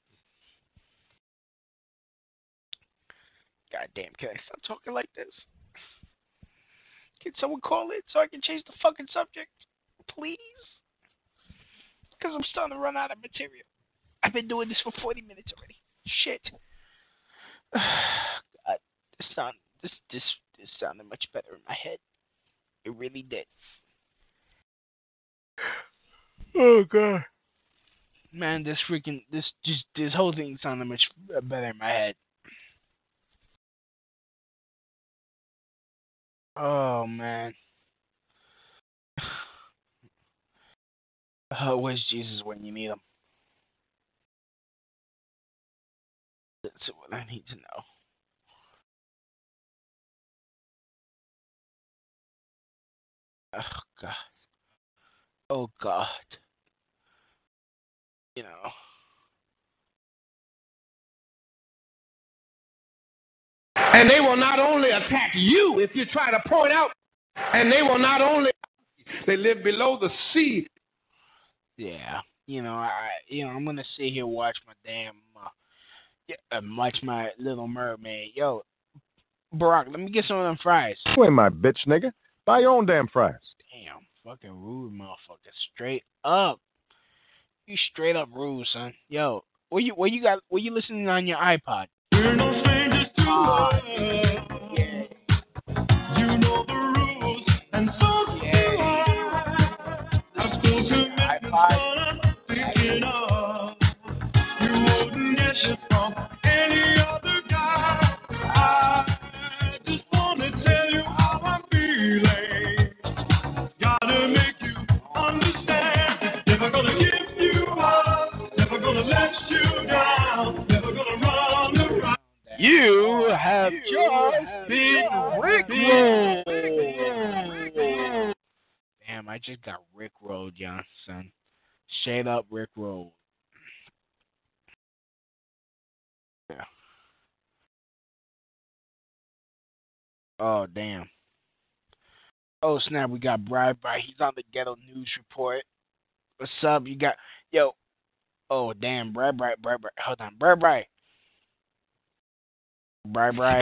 Goddamn, can I stop talking like this? Can someone call it so I can change the fucking subject? Please? Because I'm starting to run out of material. I've been doing this for forty minutes already. Shit. God, this, sound, this, this, this sounded much better in my head. It really did. Oh, God. Man, this freaking, this, just, this whole thing sounded much better in my head. Oh, man. Uh, where's Jesus when you need him? That's what I need to know. Oh, God. Oh, God. You know. And they will not only attack you if you try to point out, and they will not only, they live below the sea. Yeah, you know, I, you know, I'm gonna sit here and watch my damn, uh, yeah, uh, watch my Little Mermaid. Yo, Barack, let me get some of them fries. You ain't my bitch, nigga. Buy your own damn fries. Damn, fucking rude, motherfucker. Straight up, you straight up rude, son. Yo, where you, where you got, where you listening on your iPod? You're no strangers to uh, yeah. You know the rules, and so yeah. do I. I'm supposed to make fun of thinking of. You wouldn't get it from any other guy. I just wanna Big Rick roll. Damn, I just got Rick rolled, young son. Straight up Rick rolled. Yeah. Oh, damn. Oh, snap, we got Bri Bri. He's on the Ghetto News Report. What's up? You got, yo. Oh, damn, Bri Bri, Bri Bri. Hold on, Bri Bri. Bri Bri.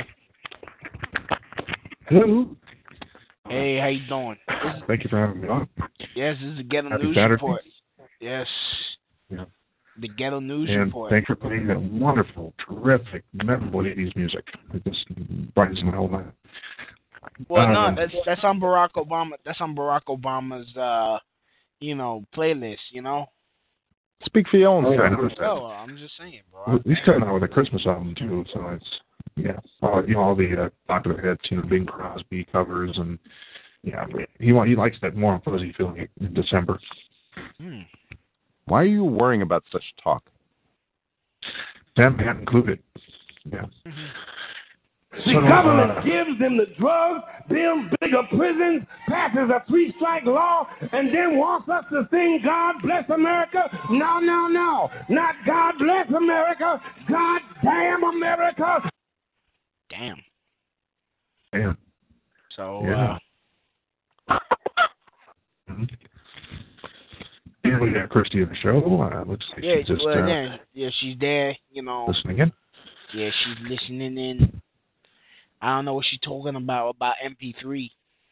Hello. Hey, how you doing? Is, Thank you for having me on. yes, this is the Ghetto Happy News Saturday. Report. Yes. Yeah. The Ghetto News And Report. thanks for playing that wonderful, terrific, memorable eighties music. It just brightens my whole life. Well, uh, no, that's that's on Barack Obama. That's on Barack Obama's, uh, you know, playlist. You know. Speak for your own. Oh, yeah, I noticed that. Oh, I'm just saying, bro. He's coming out with a Christmas album too, so it's yeah, all, you know, all the uh, popular hits, you know, Bing Crosby covers, and yeah, he he likes that warm fuzzy feeling in December. Hmm. Why are you worrying about such talk? Family not included. Yeah. Mm-hmm. The So, government uh, gives them the drugs, them bigger prisons, passes a three-strike law, and then wants us to sing God Bless America? No, no, no. Not God Bless America. God damn America. Damn. Damn. So, Yeah. uh, mm-hmm. And we got Christy in the show. Uh, looks like yeah, she's just well, uh, yeah, yeah, she's there, you know. listening in. Yeah, she's listening in. I don't know what she's talking about, about M P three.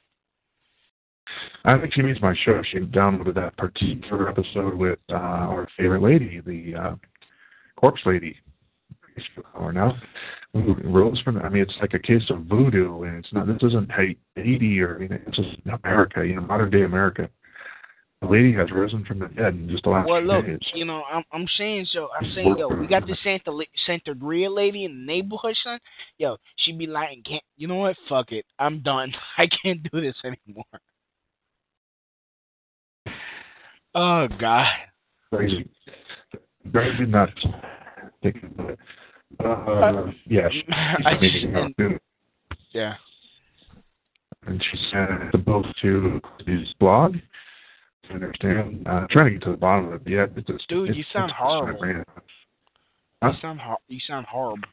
I think she means my show. She downloaded that particular episode with uh, our favorite lady, the uh, corpse lady. Or now, Rose from. I mean, it's like a case of voodoo, and it's not. This isn't Haiti or anything. It's just America, you know, modern day America. The lady has risen from the dead in just the last Well, few look, days. you know, I'm I'm saying so. I'm saying, yo, we got this Santa Santeria lady in the neighborhood, son. Yo, she be lying. Can't you know what? Fuck it. I'm done. I can't do this anymore. Oh God. Crazy, crazy nuts. Thinking about it. Uh, yeah, she, I she's just, making out too. Yeah. And she sent the book to his blog. I understand. Uh, trying to get to the bottom of it. Yeah, it's just, Dude, it's, you sound it's horrible. Huh? You sound ho- you sound horrible.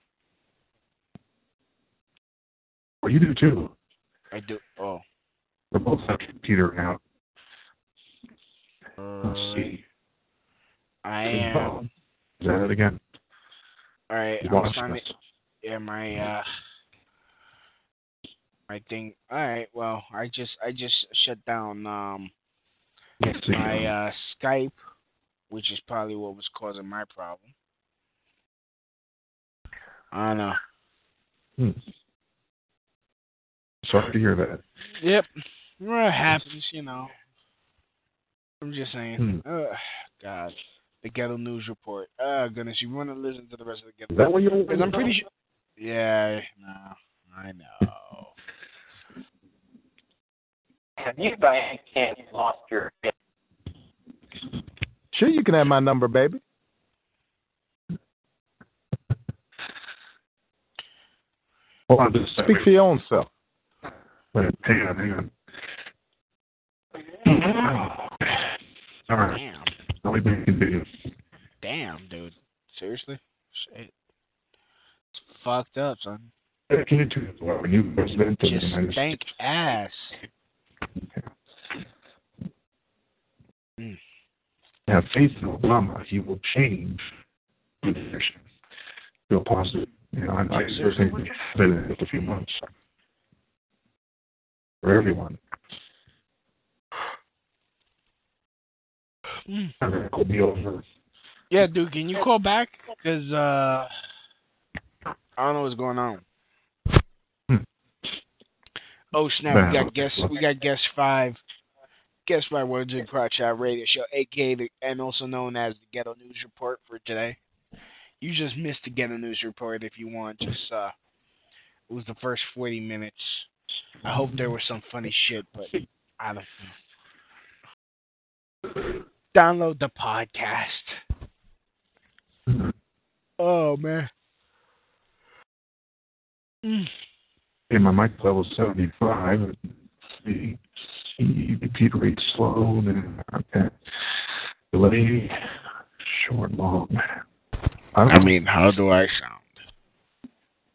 Well, you do too. I do. Oh. We're both petering out. Uh, Let's see. I am. Is that it again? All right. You I'm watched trying to. this. Yeah, my uh, my thing. All right. Well, I just I just shut down um Let's see. my uh Skype, which is probably what was causing my problem. I don't know. Hmm. Sorry to hear that. Yep. Well, it happens, you know. I'm just saying. Hmm. Ugh, God. The Ghetto News Report. Oh, goodness. You want to listen to the rest of the Ghetto Is that what you Because I'm pretty sure. Yeah, no. I know. Have you by any chance lost your... Sure, you can have my number, baby. Hold on just a second. Speak for your own self. Wait, hang on, hang on. All right. Damn. Now we can continue. Damn, dude. Seriously? Shit. It's fucked up, son. Yeah, can you do it? Well, when you president of the Just United stank States. ass. Mm. Have faith in Obama. He will change the position. Feel positive. You know, I, I think we have it in just a few months. For everyone. Mm. It will be over. Yeah, dude, can you call back? Because, uh, I don't know what's going on. Hmm. Oh, snap, we got guest, we got guest five. Guest five Words in Crotch Shot Radio Show, a k a the, and also known as the Ghetto News Report for today. You just missed the Ghetto News Report if you want. Just, uh, it was the first forty minutes. I hope there was some funny shit, but I don't know. Download the podcast. Oh, man. Mm. And my mic level is seventy-five. The repeat rate slow. Then okay. Delay, short, long. I, I mean, how do I sound?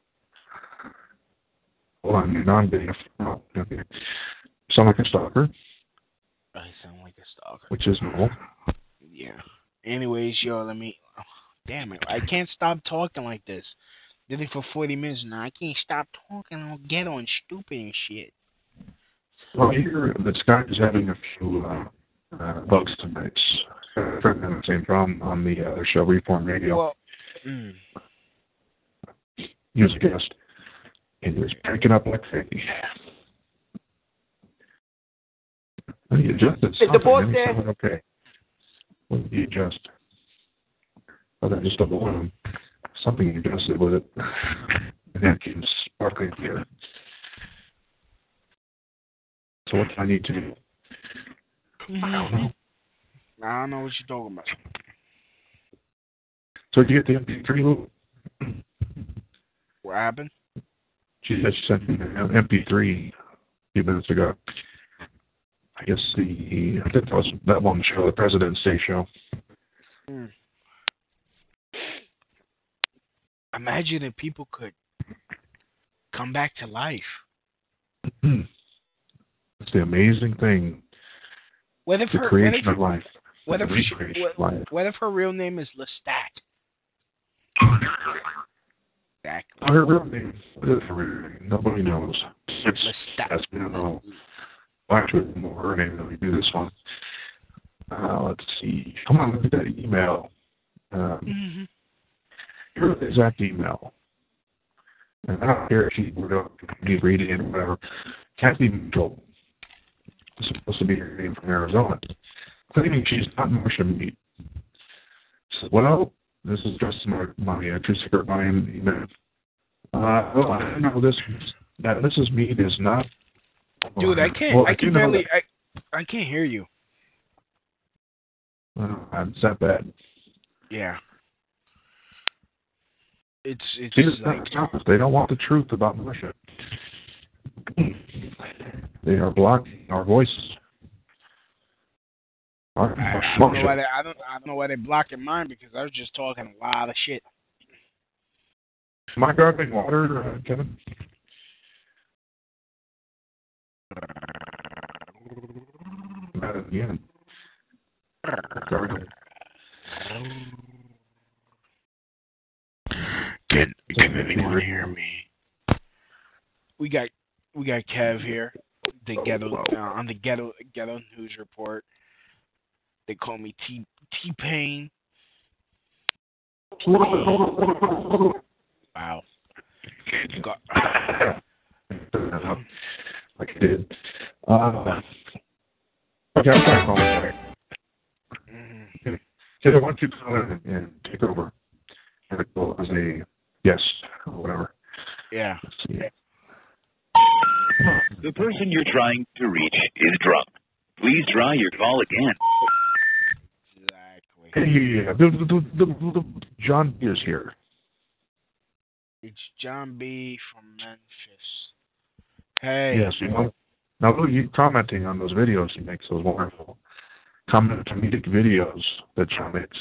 Hold on, you're not getting a okay. Sound like a stalker. I sound like a stalker. Which is normal. Yeah. Anyways, yo, let me. Oh, damn it! I can't stop talking like this. Did it for forty minutes now. I can't stop talking. I'll get on stupid and shit. Well, here the Sky is having a few uh, uh, bugs tonight. Uh, the same problem on the other show, Reform Radio. Well, mm. He was a guest. And he was picking up like crazy. And he adjusted Is the boss there? Okay. What did he adjust? Oh, that just a balloon. Something he adjusted with it. And that came sparkling clear. So what do I need to do? Mm-hmm. I don't know. I don't know what you're talking about. So did you get the M P three loop? What happened? She said she sent me an M P three a few minutes ago. I guess the I think that was that one show, the President's Day show. Hmm. Imagine if people could come back to life. It's the amazing thing. What if the her, creation what if, of life. What if, she, what, life. what if her real name is Lestat? Exactly. Her real name, what is her real name? Nobody knows. It's, Lestat. We don't know. Well, actually, more her name than we do this one. Uh, let's see. Come on, look at that email. Um, mm-hmm. Here's the exact email. And I don't care if she would be reading it or whatever. Kathy Mitchell is supposed to be her name from Arizona, claiming she's not Marcia Mead. So, well, this is just my, my uh, true secret line email. Uh, well, I know this, that Missus Mead is not. Dude, I can't, well, I I can barely, I, I can't hear you. Well, it's that bad. Yeah. It's, it's See, like... They don't want the truth about Marcia. They are blocking our voices. Our, I, I, don't know why they, I, don't, I don't know why they're blocking mine, because I was just talking a lot of shit. Am I grabbing water, uh, Kevin? Not again. Can can anyone hear me? We got we got Kev here, the ghetto uh, on the ghetto ghetto news report. They call me T T Pain. Wow. Got, like I did. Uh, okay, I'm trying to call it back. Mm-hmm. Okay, I want you to come in and take over. And go as a guest or whatever. Yeah. The person you're trying to reach is drunk. Please try your call again. Exactly. Hey, yeah, the, the, the, the, the, John B is here. It's John B from Memphis. Hey. Yes, you know. Now, look, you commenting on those videos he makes, those wonderful comment comedic videos that John makes.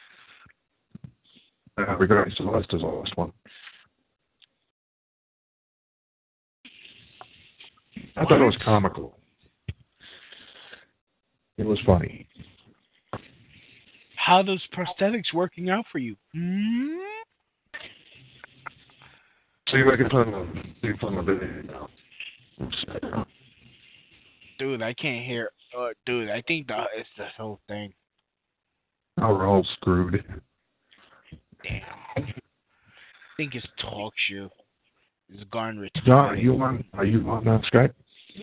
Uh, regarding Celeste is the last one. I thought it was comical. It was funny. How are those prosthetics working out for you? Hmm? See if I can put on the video now. Dude, I can't hear. Uh, dude, I think the, it's the whole thing. Oh, we're all screwed. Damn. I think it's talk show. It's gone retarded. John, are you on? Are you on that Skype?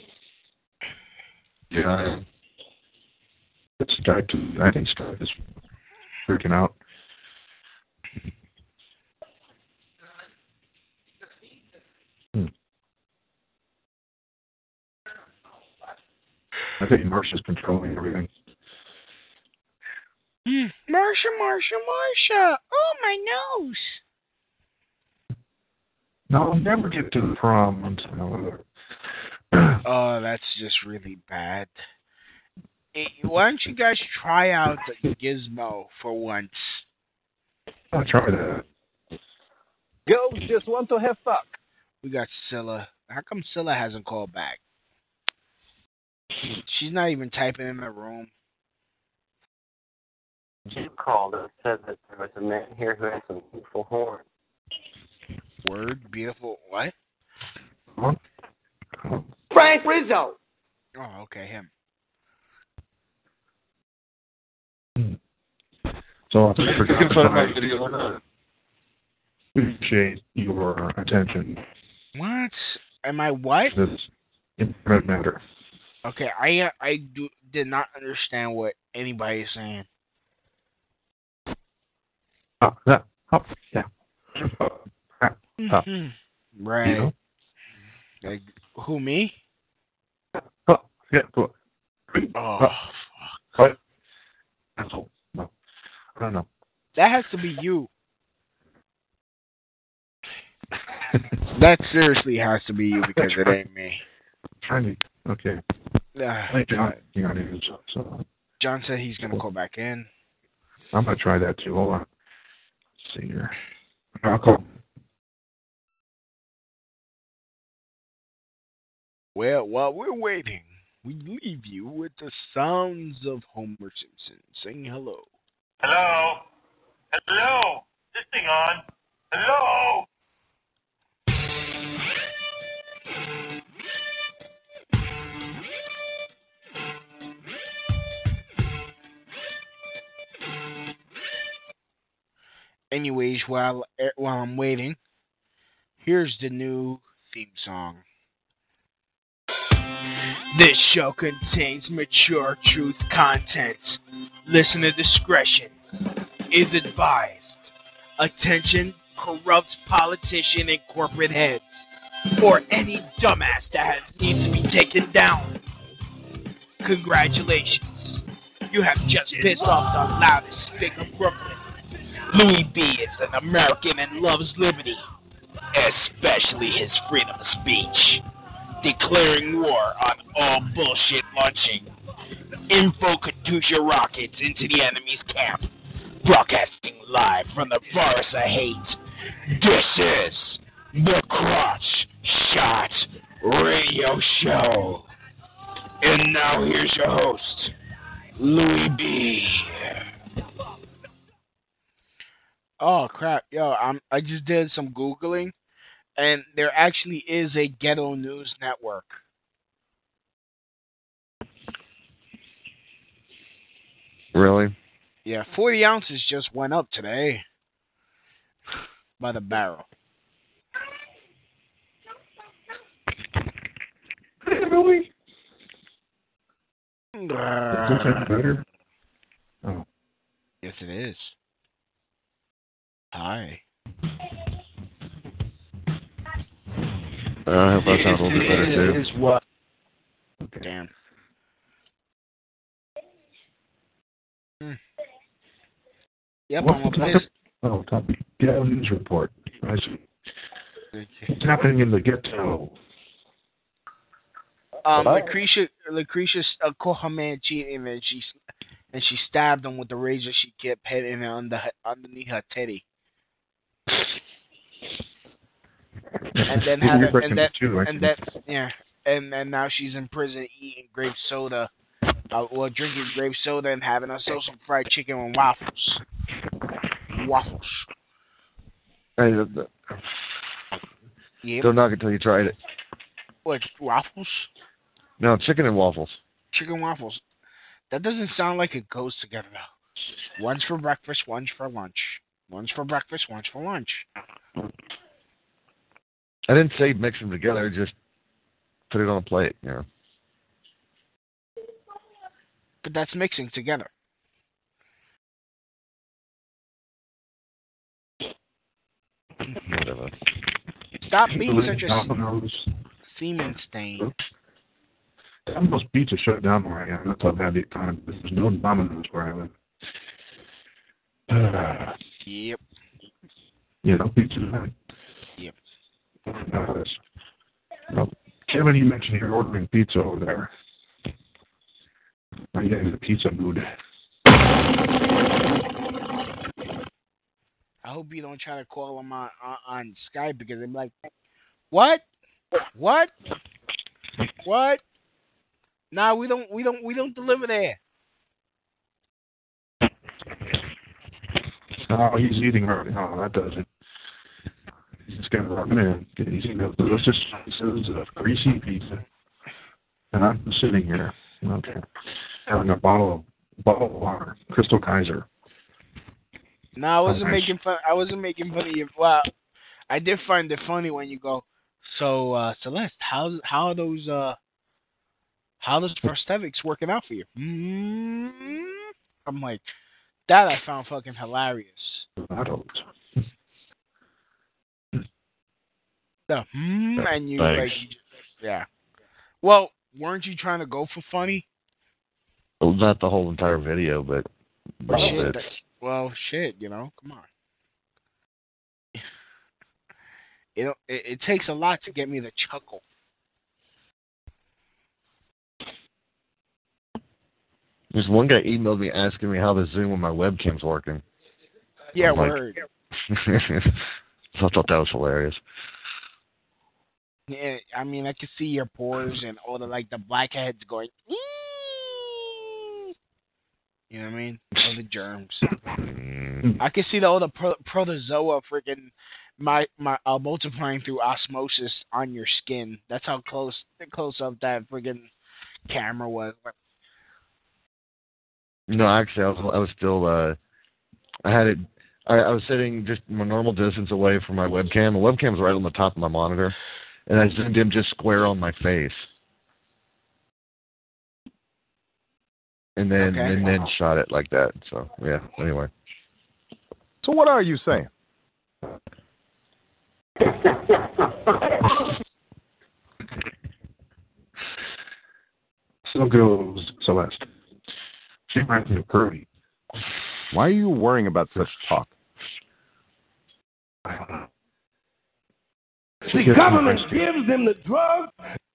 Yeah, I am. It's Skype. Too. I think Skype is freaking out. Hmm. I think Marcia's controlling everything. Mm. Marcia, Marcia, Marcia! Oh, my nose! No, I'll never get to the prom until. Oh, that's just really bad. Hey, why don't you guys try out the Gizmo for once? I'll try that. Girls just want to have fuck. We got Scylla. How come Scylla hasn't called back? She's not even typing in the room. You called and said that there was a man here who had some beautiful horn. Word, beautiful, what? Huh? Frank Rizzo. Oh, okay, him. So I You can put my video or not. appreciate your attention. What? Am I what? This important matter. Okay, I uh, I do, did not understand what anybody is saying. Oh, that, oh, yeah. Oh, ah, oh. Mm-hmm. Right. You know? Like, who, me? Oh, yeah, cool. Oh, oh. What? Asshole. No. I don't know. That has to be you. That seriously has to be you because it ain't me. Trying to, okay. Uh, I think John, you got it, so, so. John said he's going to call back in. I'm going to try that too. Hold on. Let's see here. I'll call. Well, while we're waiting, we leave you with the sounds of Homer Simpson saying hello. Hello? Hello? This thing on? Hello? Anyways, while while I'm waiting, here's the new theme song. This show contains mature truth content. Listener discretion is advised. Attention, corrupt politician and corporate heads, or any dumbass that has needs to be taken down. Congratulations. You have just pissed off the loudest spick of Brooklyn. Louis B. is an American and loves liberty, especially his freedom of speech. Declaring war on all bullshit launching. Info Katusha rockets into the enemy's camp. Broadcasting live from the forest of hate. This is the Crotch Shot Radio Show. And now here's your host, Louis B. Oh crap, yo, I'm I just did some Googling, and there actually is a Ghetto News Network. Really? Yeah, forty ounces just went up today by the barrel. Really? Uh, is this any better? Oh. Yes, it is. Hi. I hope that sounds a little bit better too. It is what? Okay. Damn. Hmm. Yep, What's I'm the up topic? this. Oh, topic. Ghetto News Report. I see. What's happening in the ghetto? Um, Hello? Lucretia, Lucretia uh, caught her man cheating, and she and she stabbed him with the razor she kept hitting her under underneath her titty. And then had her, and then too, and then yeah, and and now she's in prison eating grape soda, uh, well drinking grape soda and having herself some fried chicken and waffles. Waffles. Hey, the, the, Yep. Don't knock it till you tried it. What, waffles? No, chicken and waffles. Chicken waffles. That doesn't sound like it goes together though. One's for breakfast, one's for lunch. One's for breakfast, one's for lunch. I didn't say mix them together, just put it on a plate, you know. But that's mixing together. Whatever. Stop being such a Domino's. semen stain. Domino's Pizza shut down where I am. That's how bad the economy is. There's no Domino's where I live. Uh, Yep. yeah, no pizza tonight. Yep. Uh, this. Well, Kevin, you mentioned you're ordering pizza over there. I'm getting the pizza mood. I hope you don't try to call them on, on, on Skype because they're like, what? What? What? Nah, we don't, we don't, we don't deliver there. Oh, he's eating right now. Oh, that does it. He's got to run in. He's eating those delicious slices of greasy pizza. And I'm sitting here, okay, having a bottle of, bottle of water, Crystal Kaiser. No, I wasn't Oh, nice. making fun. I wasn't making fun of you. Well, I did find it funny when you go, so uh, Celeste, how how are those uh how are those prosthetics working out for you? Mm-hmm. I'm like, that I found fucking hilarious. I don't. The mm, and you Thanks. like, you just, yeah. Well, weren't you trying to go for funny? Well, not the whole entire video, but a Well, little shit, bit. that- well, shit, you know, come on. You know, it, it takes a lot to get me to chuckle. There's one guy emailed me asking me how the Zoom on my webcam's working. Yeah, I'm like- word. So I thought that was hilarious. Yeah, I mean, I could see your pores and all the like the blackheads going. "Eee." You know what I mean? All the germs. I can see the all the pro- protozoa freaking my my uh, multiplying through osmosis on your skin. That's how close close up that freaking camera was. No, actually, I was I was still uh, I had it. I, I was sitting just my normal distance away from my webcam. The webcam's right on the top of my monitor, and I zoomed in just square on my face, and then Okay. and then shot it like that. So yeah. Anyway. So what are you saying? So goes Celeste. She reminds me of Kirby. Why are you worrying about such talk? I don't know. The government gives them the drugs.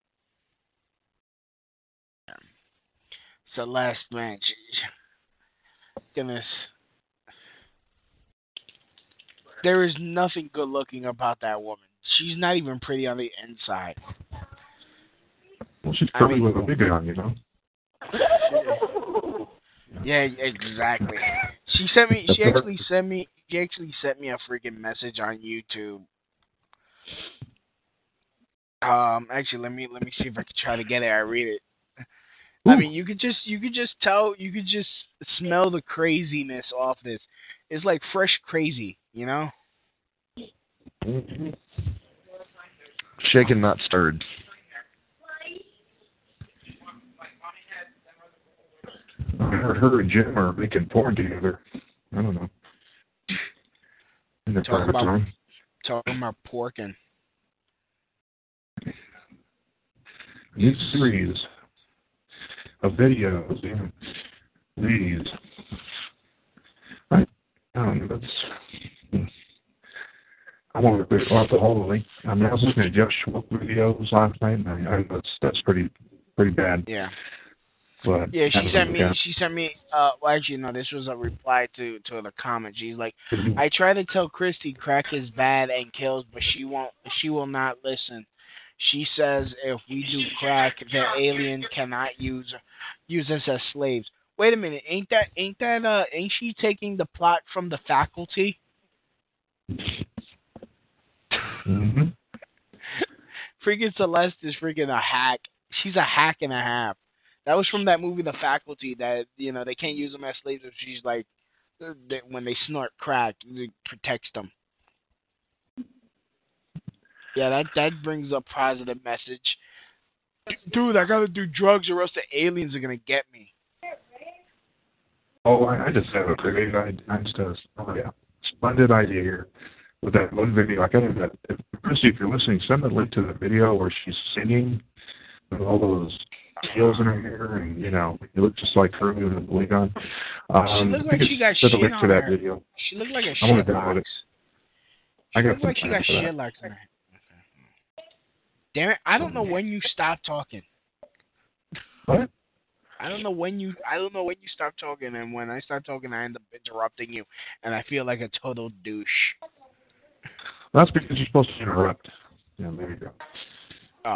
Celeste, man, she, goodness, there is nothing good looking about that woman. She's not even pretty on the inside. Well, she's I Kirby mean- with a wig on, you know. Yeah, exactly. She sent me. She actually sent me. She actually sent me a freaking message on YouTube. Um, actually, let me let me see if I can try to get it. I read it. I mean, you could just you could just tell you could just smell the craziness off this. It's like fresh crazy, you know. Mm-hmm. Shaken, not stirred. I heard her and Jim are making porn together. I don't know. In the Talking private about time. talking about porking. New series of videos, yeah. These. I, I don't know, that's... I want to go off the whole link. I mean, I was looking at Jeff Schwartz videos last night, and I, I, that's, that's pretty pretty bad. Yeah. But Yeah, she I sent me. don't know. She sent me. Uh, well, actually, no. This was a reply to to the comment. She's like, I try to tell Christy crack is bad and kills, but she won't. She will not listen. She says if we do crack, the alien cannot use use us as slaves. Wait a minute. Ain't that? Ain't that? Uh, ain't she taking the plot from The Faculty? Mm-hmm. Freaking Celeste is freaking a hack. She's a hack and a half. That was from that movie, The Faculty, that, you know, they can't use them as slaves if she's like, they, when they snort crack, it protects them. Yeah, that, that brings a positive message. Dude, I gotta do drugs or else the aliens are gonna get me. Oh, I, I just have a great idea. I just have a oh, yeah, splendid idea here with that one video. I got to that. If, Christy, if you're listening, send a link to the video where she's singing with all those skills in her hair, and you know, it looks just like her with a wig on. Um, She looked like I think she it's- got send a shit link on to that her. video. She looked like a I want shit to download box. it. I She got looked some like she time got for that. shit like her. Damn it! I don't know when you stop talking. What? I don't know when you. I don't know when you stop talking, and when I start talking, I end up interrupting you, and I feel like a total douche. That's because you're supposed to interrupt. Yeah, there you go. Oh.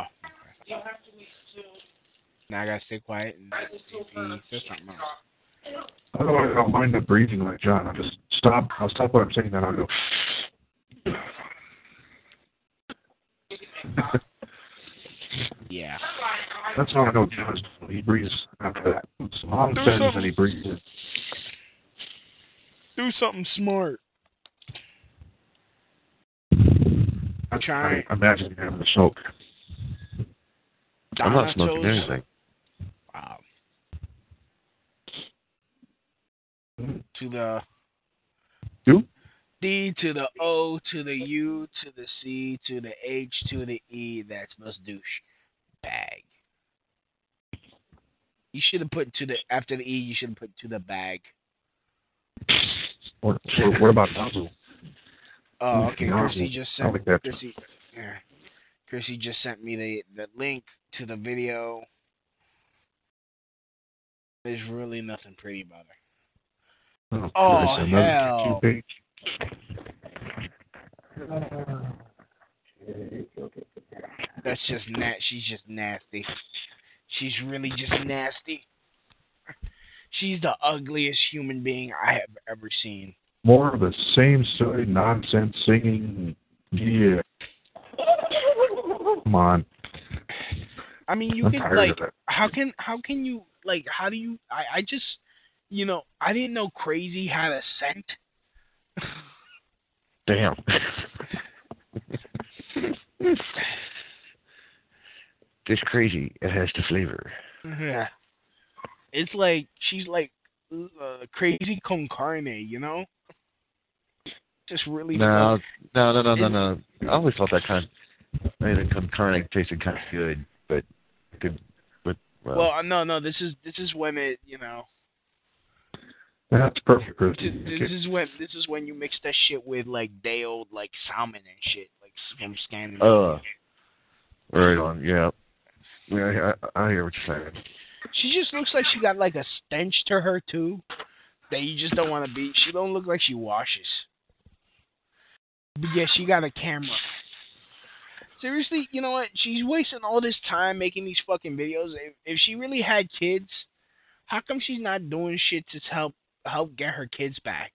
Now I gotta stay quiet and see if he says something else. Otherwise, I'll wind up breathing like John. I'll just stop. I'll stop what I'm saying, then I'll go. Yeah. That's how I know John's doing. He breathes after that. Some long sentence and he breathes. Do something smart. I'm trying. I imagine you're having a smoke. I'm not smoking Donatos. anything. Wow. To the You? D to the O to the U to the C to the H to the E. That's most douche. Bag. You should have put to the after the E. You should have put to the bag. Or, or what about nozzle? Oh, okay. Nozzle. Chrissy just I sent. like that. Chrissy, yeah. Chrissy just sent me the the link to the video. There's really nothing pretty about her. Oh, Oh, Christ, hell. another That's just nat. She's just nasty. She's really just nasty. She's the ugliest human being I have ever seen. More of the same silly nonsense singing. Yeah. Come on. I mean, you I'm can tired like, of it. how can how can you like, how do you? I I just, you know, I didn't know Crazy had a scent. Damn. This Crazy. It has the flavor. Yeah. It's like she's like uh, Crazy con carne, you know? Just really. No, no, no, no, no, It's- no. I always thought that kind of, maybe con carne tasted kind of good, but, good, but well. Well, uh, no, no. This is this is when it, you know. That's perfect, This, Christy. this is when this is when you mix that shit with like day old like salmon and shit like from Scandinavia. Uh, right on. Yeah. Yeah, I, I hear what you're saying. She just looks like she got like a stench to her too, that you just don't want to be. She don't look like she washes. But yeah, she got a camera. Seriously, you know what? She's wasting all this time making these fucking videos. If, if she really had kids, how come she's not doing shit to help help get her kids back?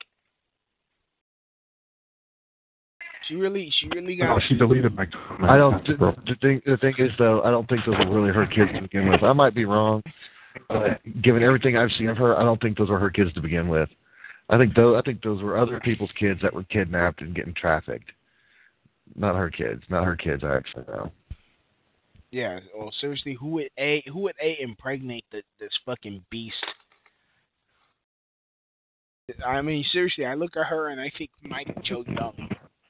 She really, she really got. Oh, she deleted my comment. I don't. The, the thing, the thing is, though, I don't think those are really her kids to begin with. I might be wrong, but given everything I've seen of her, I don't think those are her kids to begin with. I think those, I think those were other people's kids that were kidnapped and getting trafficked. Not her kids. Not her kids. I actually know. Yeah. Well, seriously, who would a who would a impregnate the, this fucking beast? I mean, seriously, I look at her and I think Mike Joe Young.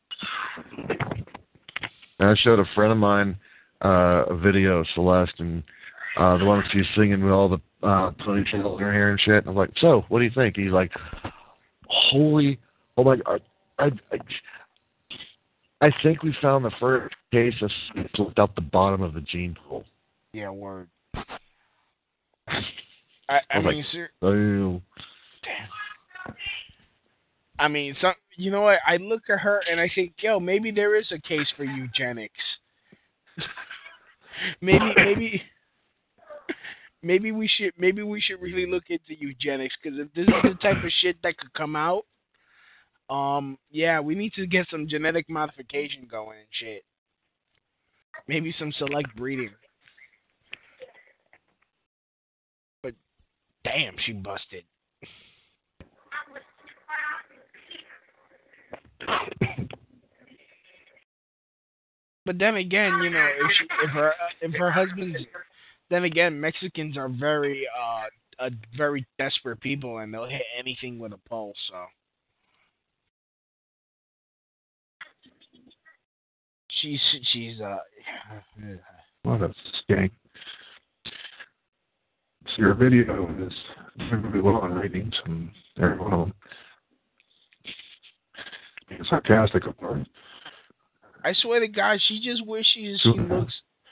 I showed a friend of mine uh, a video of Celeste and uh, the one she's singing with all the uh, ponytails in her hair and shit. And I'm like, so, what do you think? He's like, holy, oh my God, I, I, I think we found the first case of slipped out the bottom of the gene pool. Yeah, word. I, I, I was mean, like, ser- oh. damn. I mean, some, you know what? I look at her and I think, yo, maybe there is a case for eugenics. maybe, maybe, maybe we should, maybe we should really look into eugenics, because if this is the type of shit that could come out, um, yeah, we need to get some genetic modification going and shit. Maybe some select breeding. But damn, she busted. But then again, you know, if she, if her if her husband's, then again, Mexicans are very uh, a very desperate people, and they'll hit anything with a pole. So she's she's uh. What a skank. So your video is doing really well on ratings, and every one of them. Being sarcastic, of course. I swear to God, she just wishes she looks.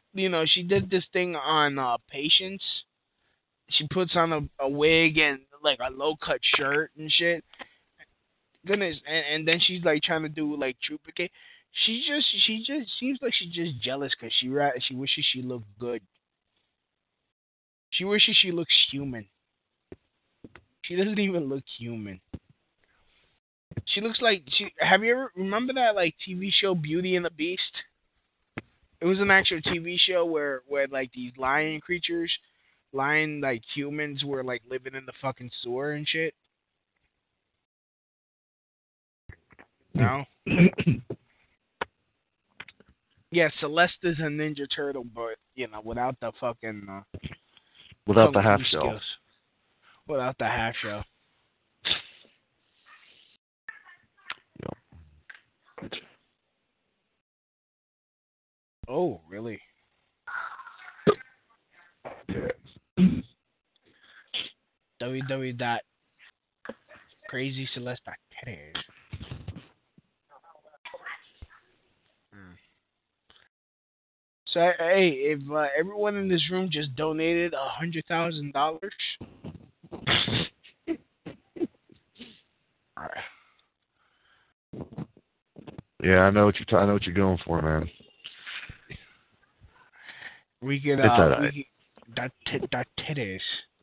you know, she did this thing on uh, Patience. She puts on a, a wig and like a low cut shirt and shit. Goodness, and, and then she's like trying to do like Truplicate. She just, she just seems like she's just jealous because she ra- she wishes she looked good. She wishes she looks human. She doesn't even look human. She looks like she. Have you ever remember that like T V show Beauty and the Beast? It was an actual T V show where where like these lion creatures, lion like humans were like living in the fucking sewer and shit. No. Yeah, Celeste is a Ninja Turtle, but you know, without the fucking uh, without the half shell. Skills. Without the half shell. Yep. Oh, really? Yeah. www dot crazy celeste dot teddy. So, hey, if uh, everyone in this room just donated a hundred thousand dollars, yeah, I know what you're. T- I know what you're going for, man. We could. It's Uh, all right. we could that t- that titties.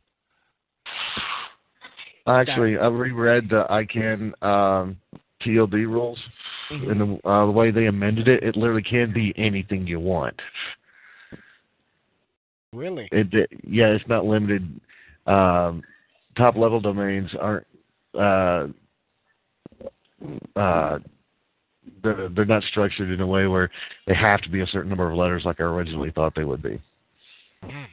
Actually, I reread the I CAN um, T L D rules, Mm-hmm. and the, uh, the way they amended it, it literally can be anything you want. Really? It, it yeah, it's not limited. Um, top level domains aren't. Uh, uh, they're, they're not structured in a way where they have to be a certain number of letters like I originally thought they would be. Mm.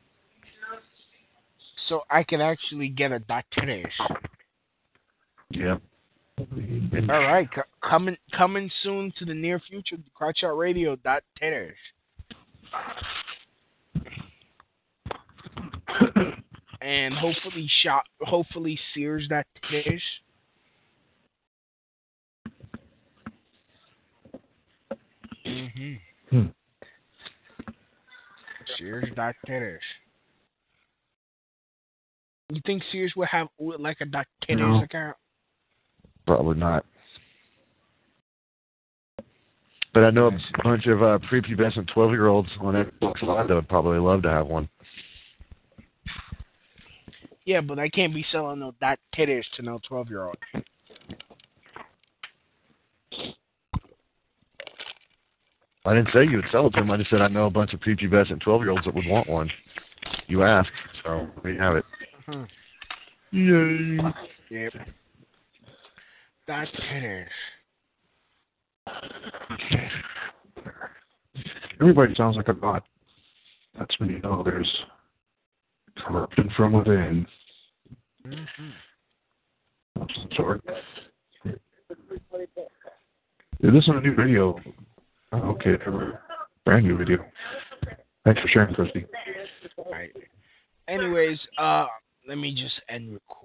So I can actually get a dot titties. Yep. All right, c- coming coming soon to the near future, crotchshot radio dot titties. And hopefully shop hopefully Sears dot titties. Mm-hmm. Hmm. Sears dot titties. You think Sears would have would like a dot titties No. account? Probably not. But I know a bunch of uh, prepubescent twelve-year-olds on Xbox Live that would probably love to have one. Yeah, but I can't be selling no dot titties to no twelve-year-old. I didn't say you would sell it to them. I just said I know a bunch of prepubescent twelve-year-olds that would want one. You asked, so we have it. Hmm. Yay. Yep. Dot titties. Everybody sounds like a bot. That's when you know there's corruption from within. Mm-hmm. Of some sort. Yeah, this is a new video. Oh, okay, brand new video. Thanks for sharing, Christy. All right. Anyways, uh, let me just end record.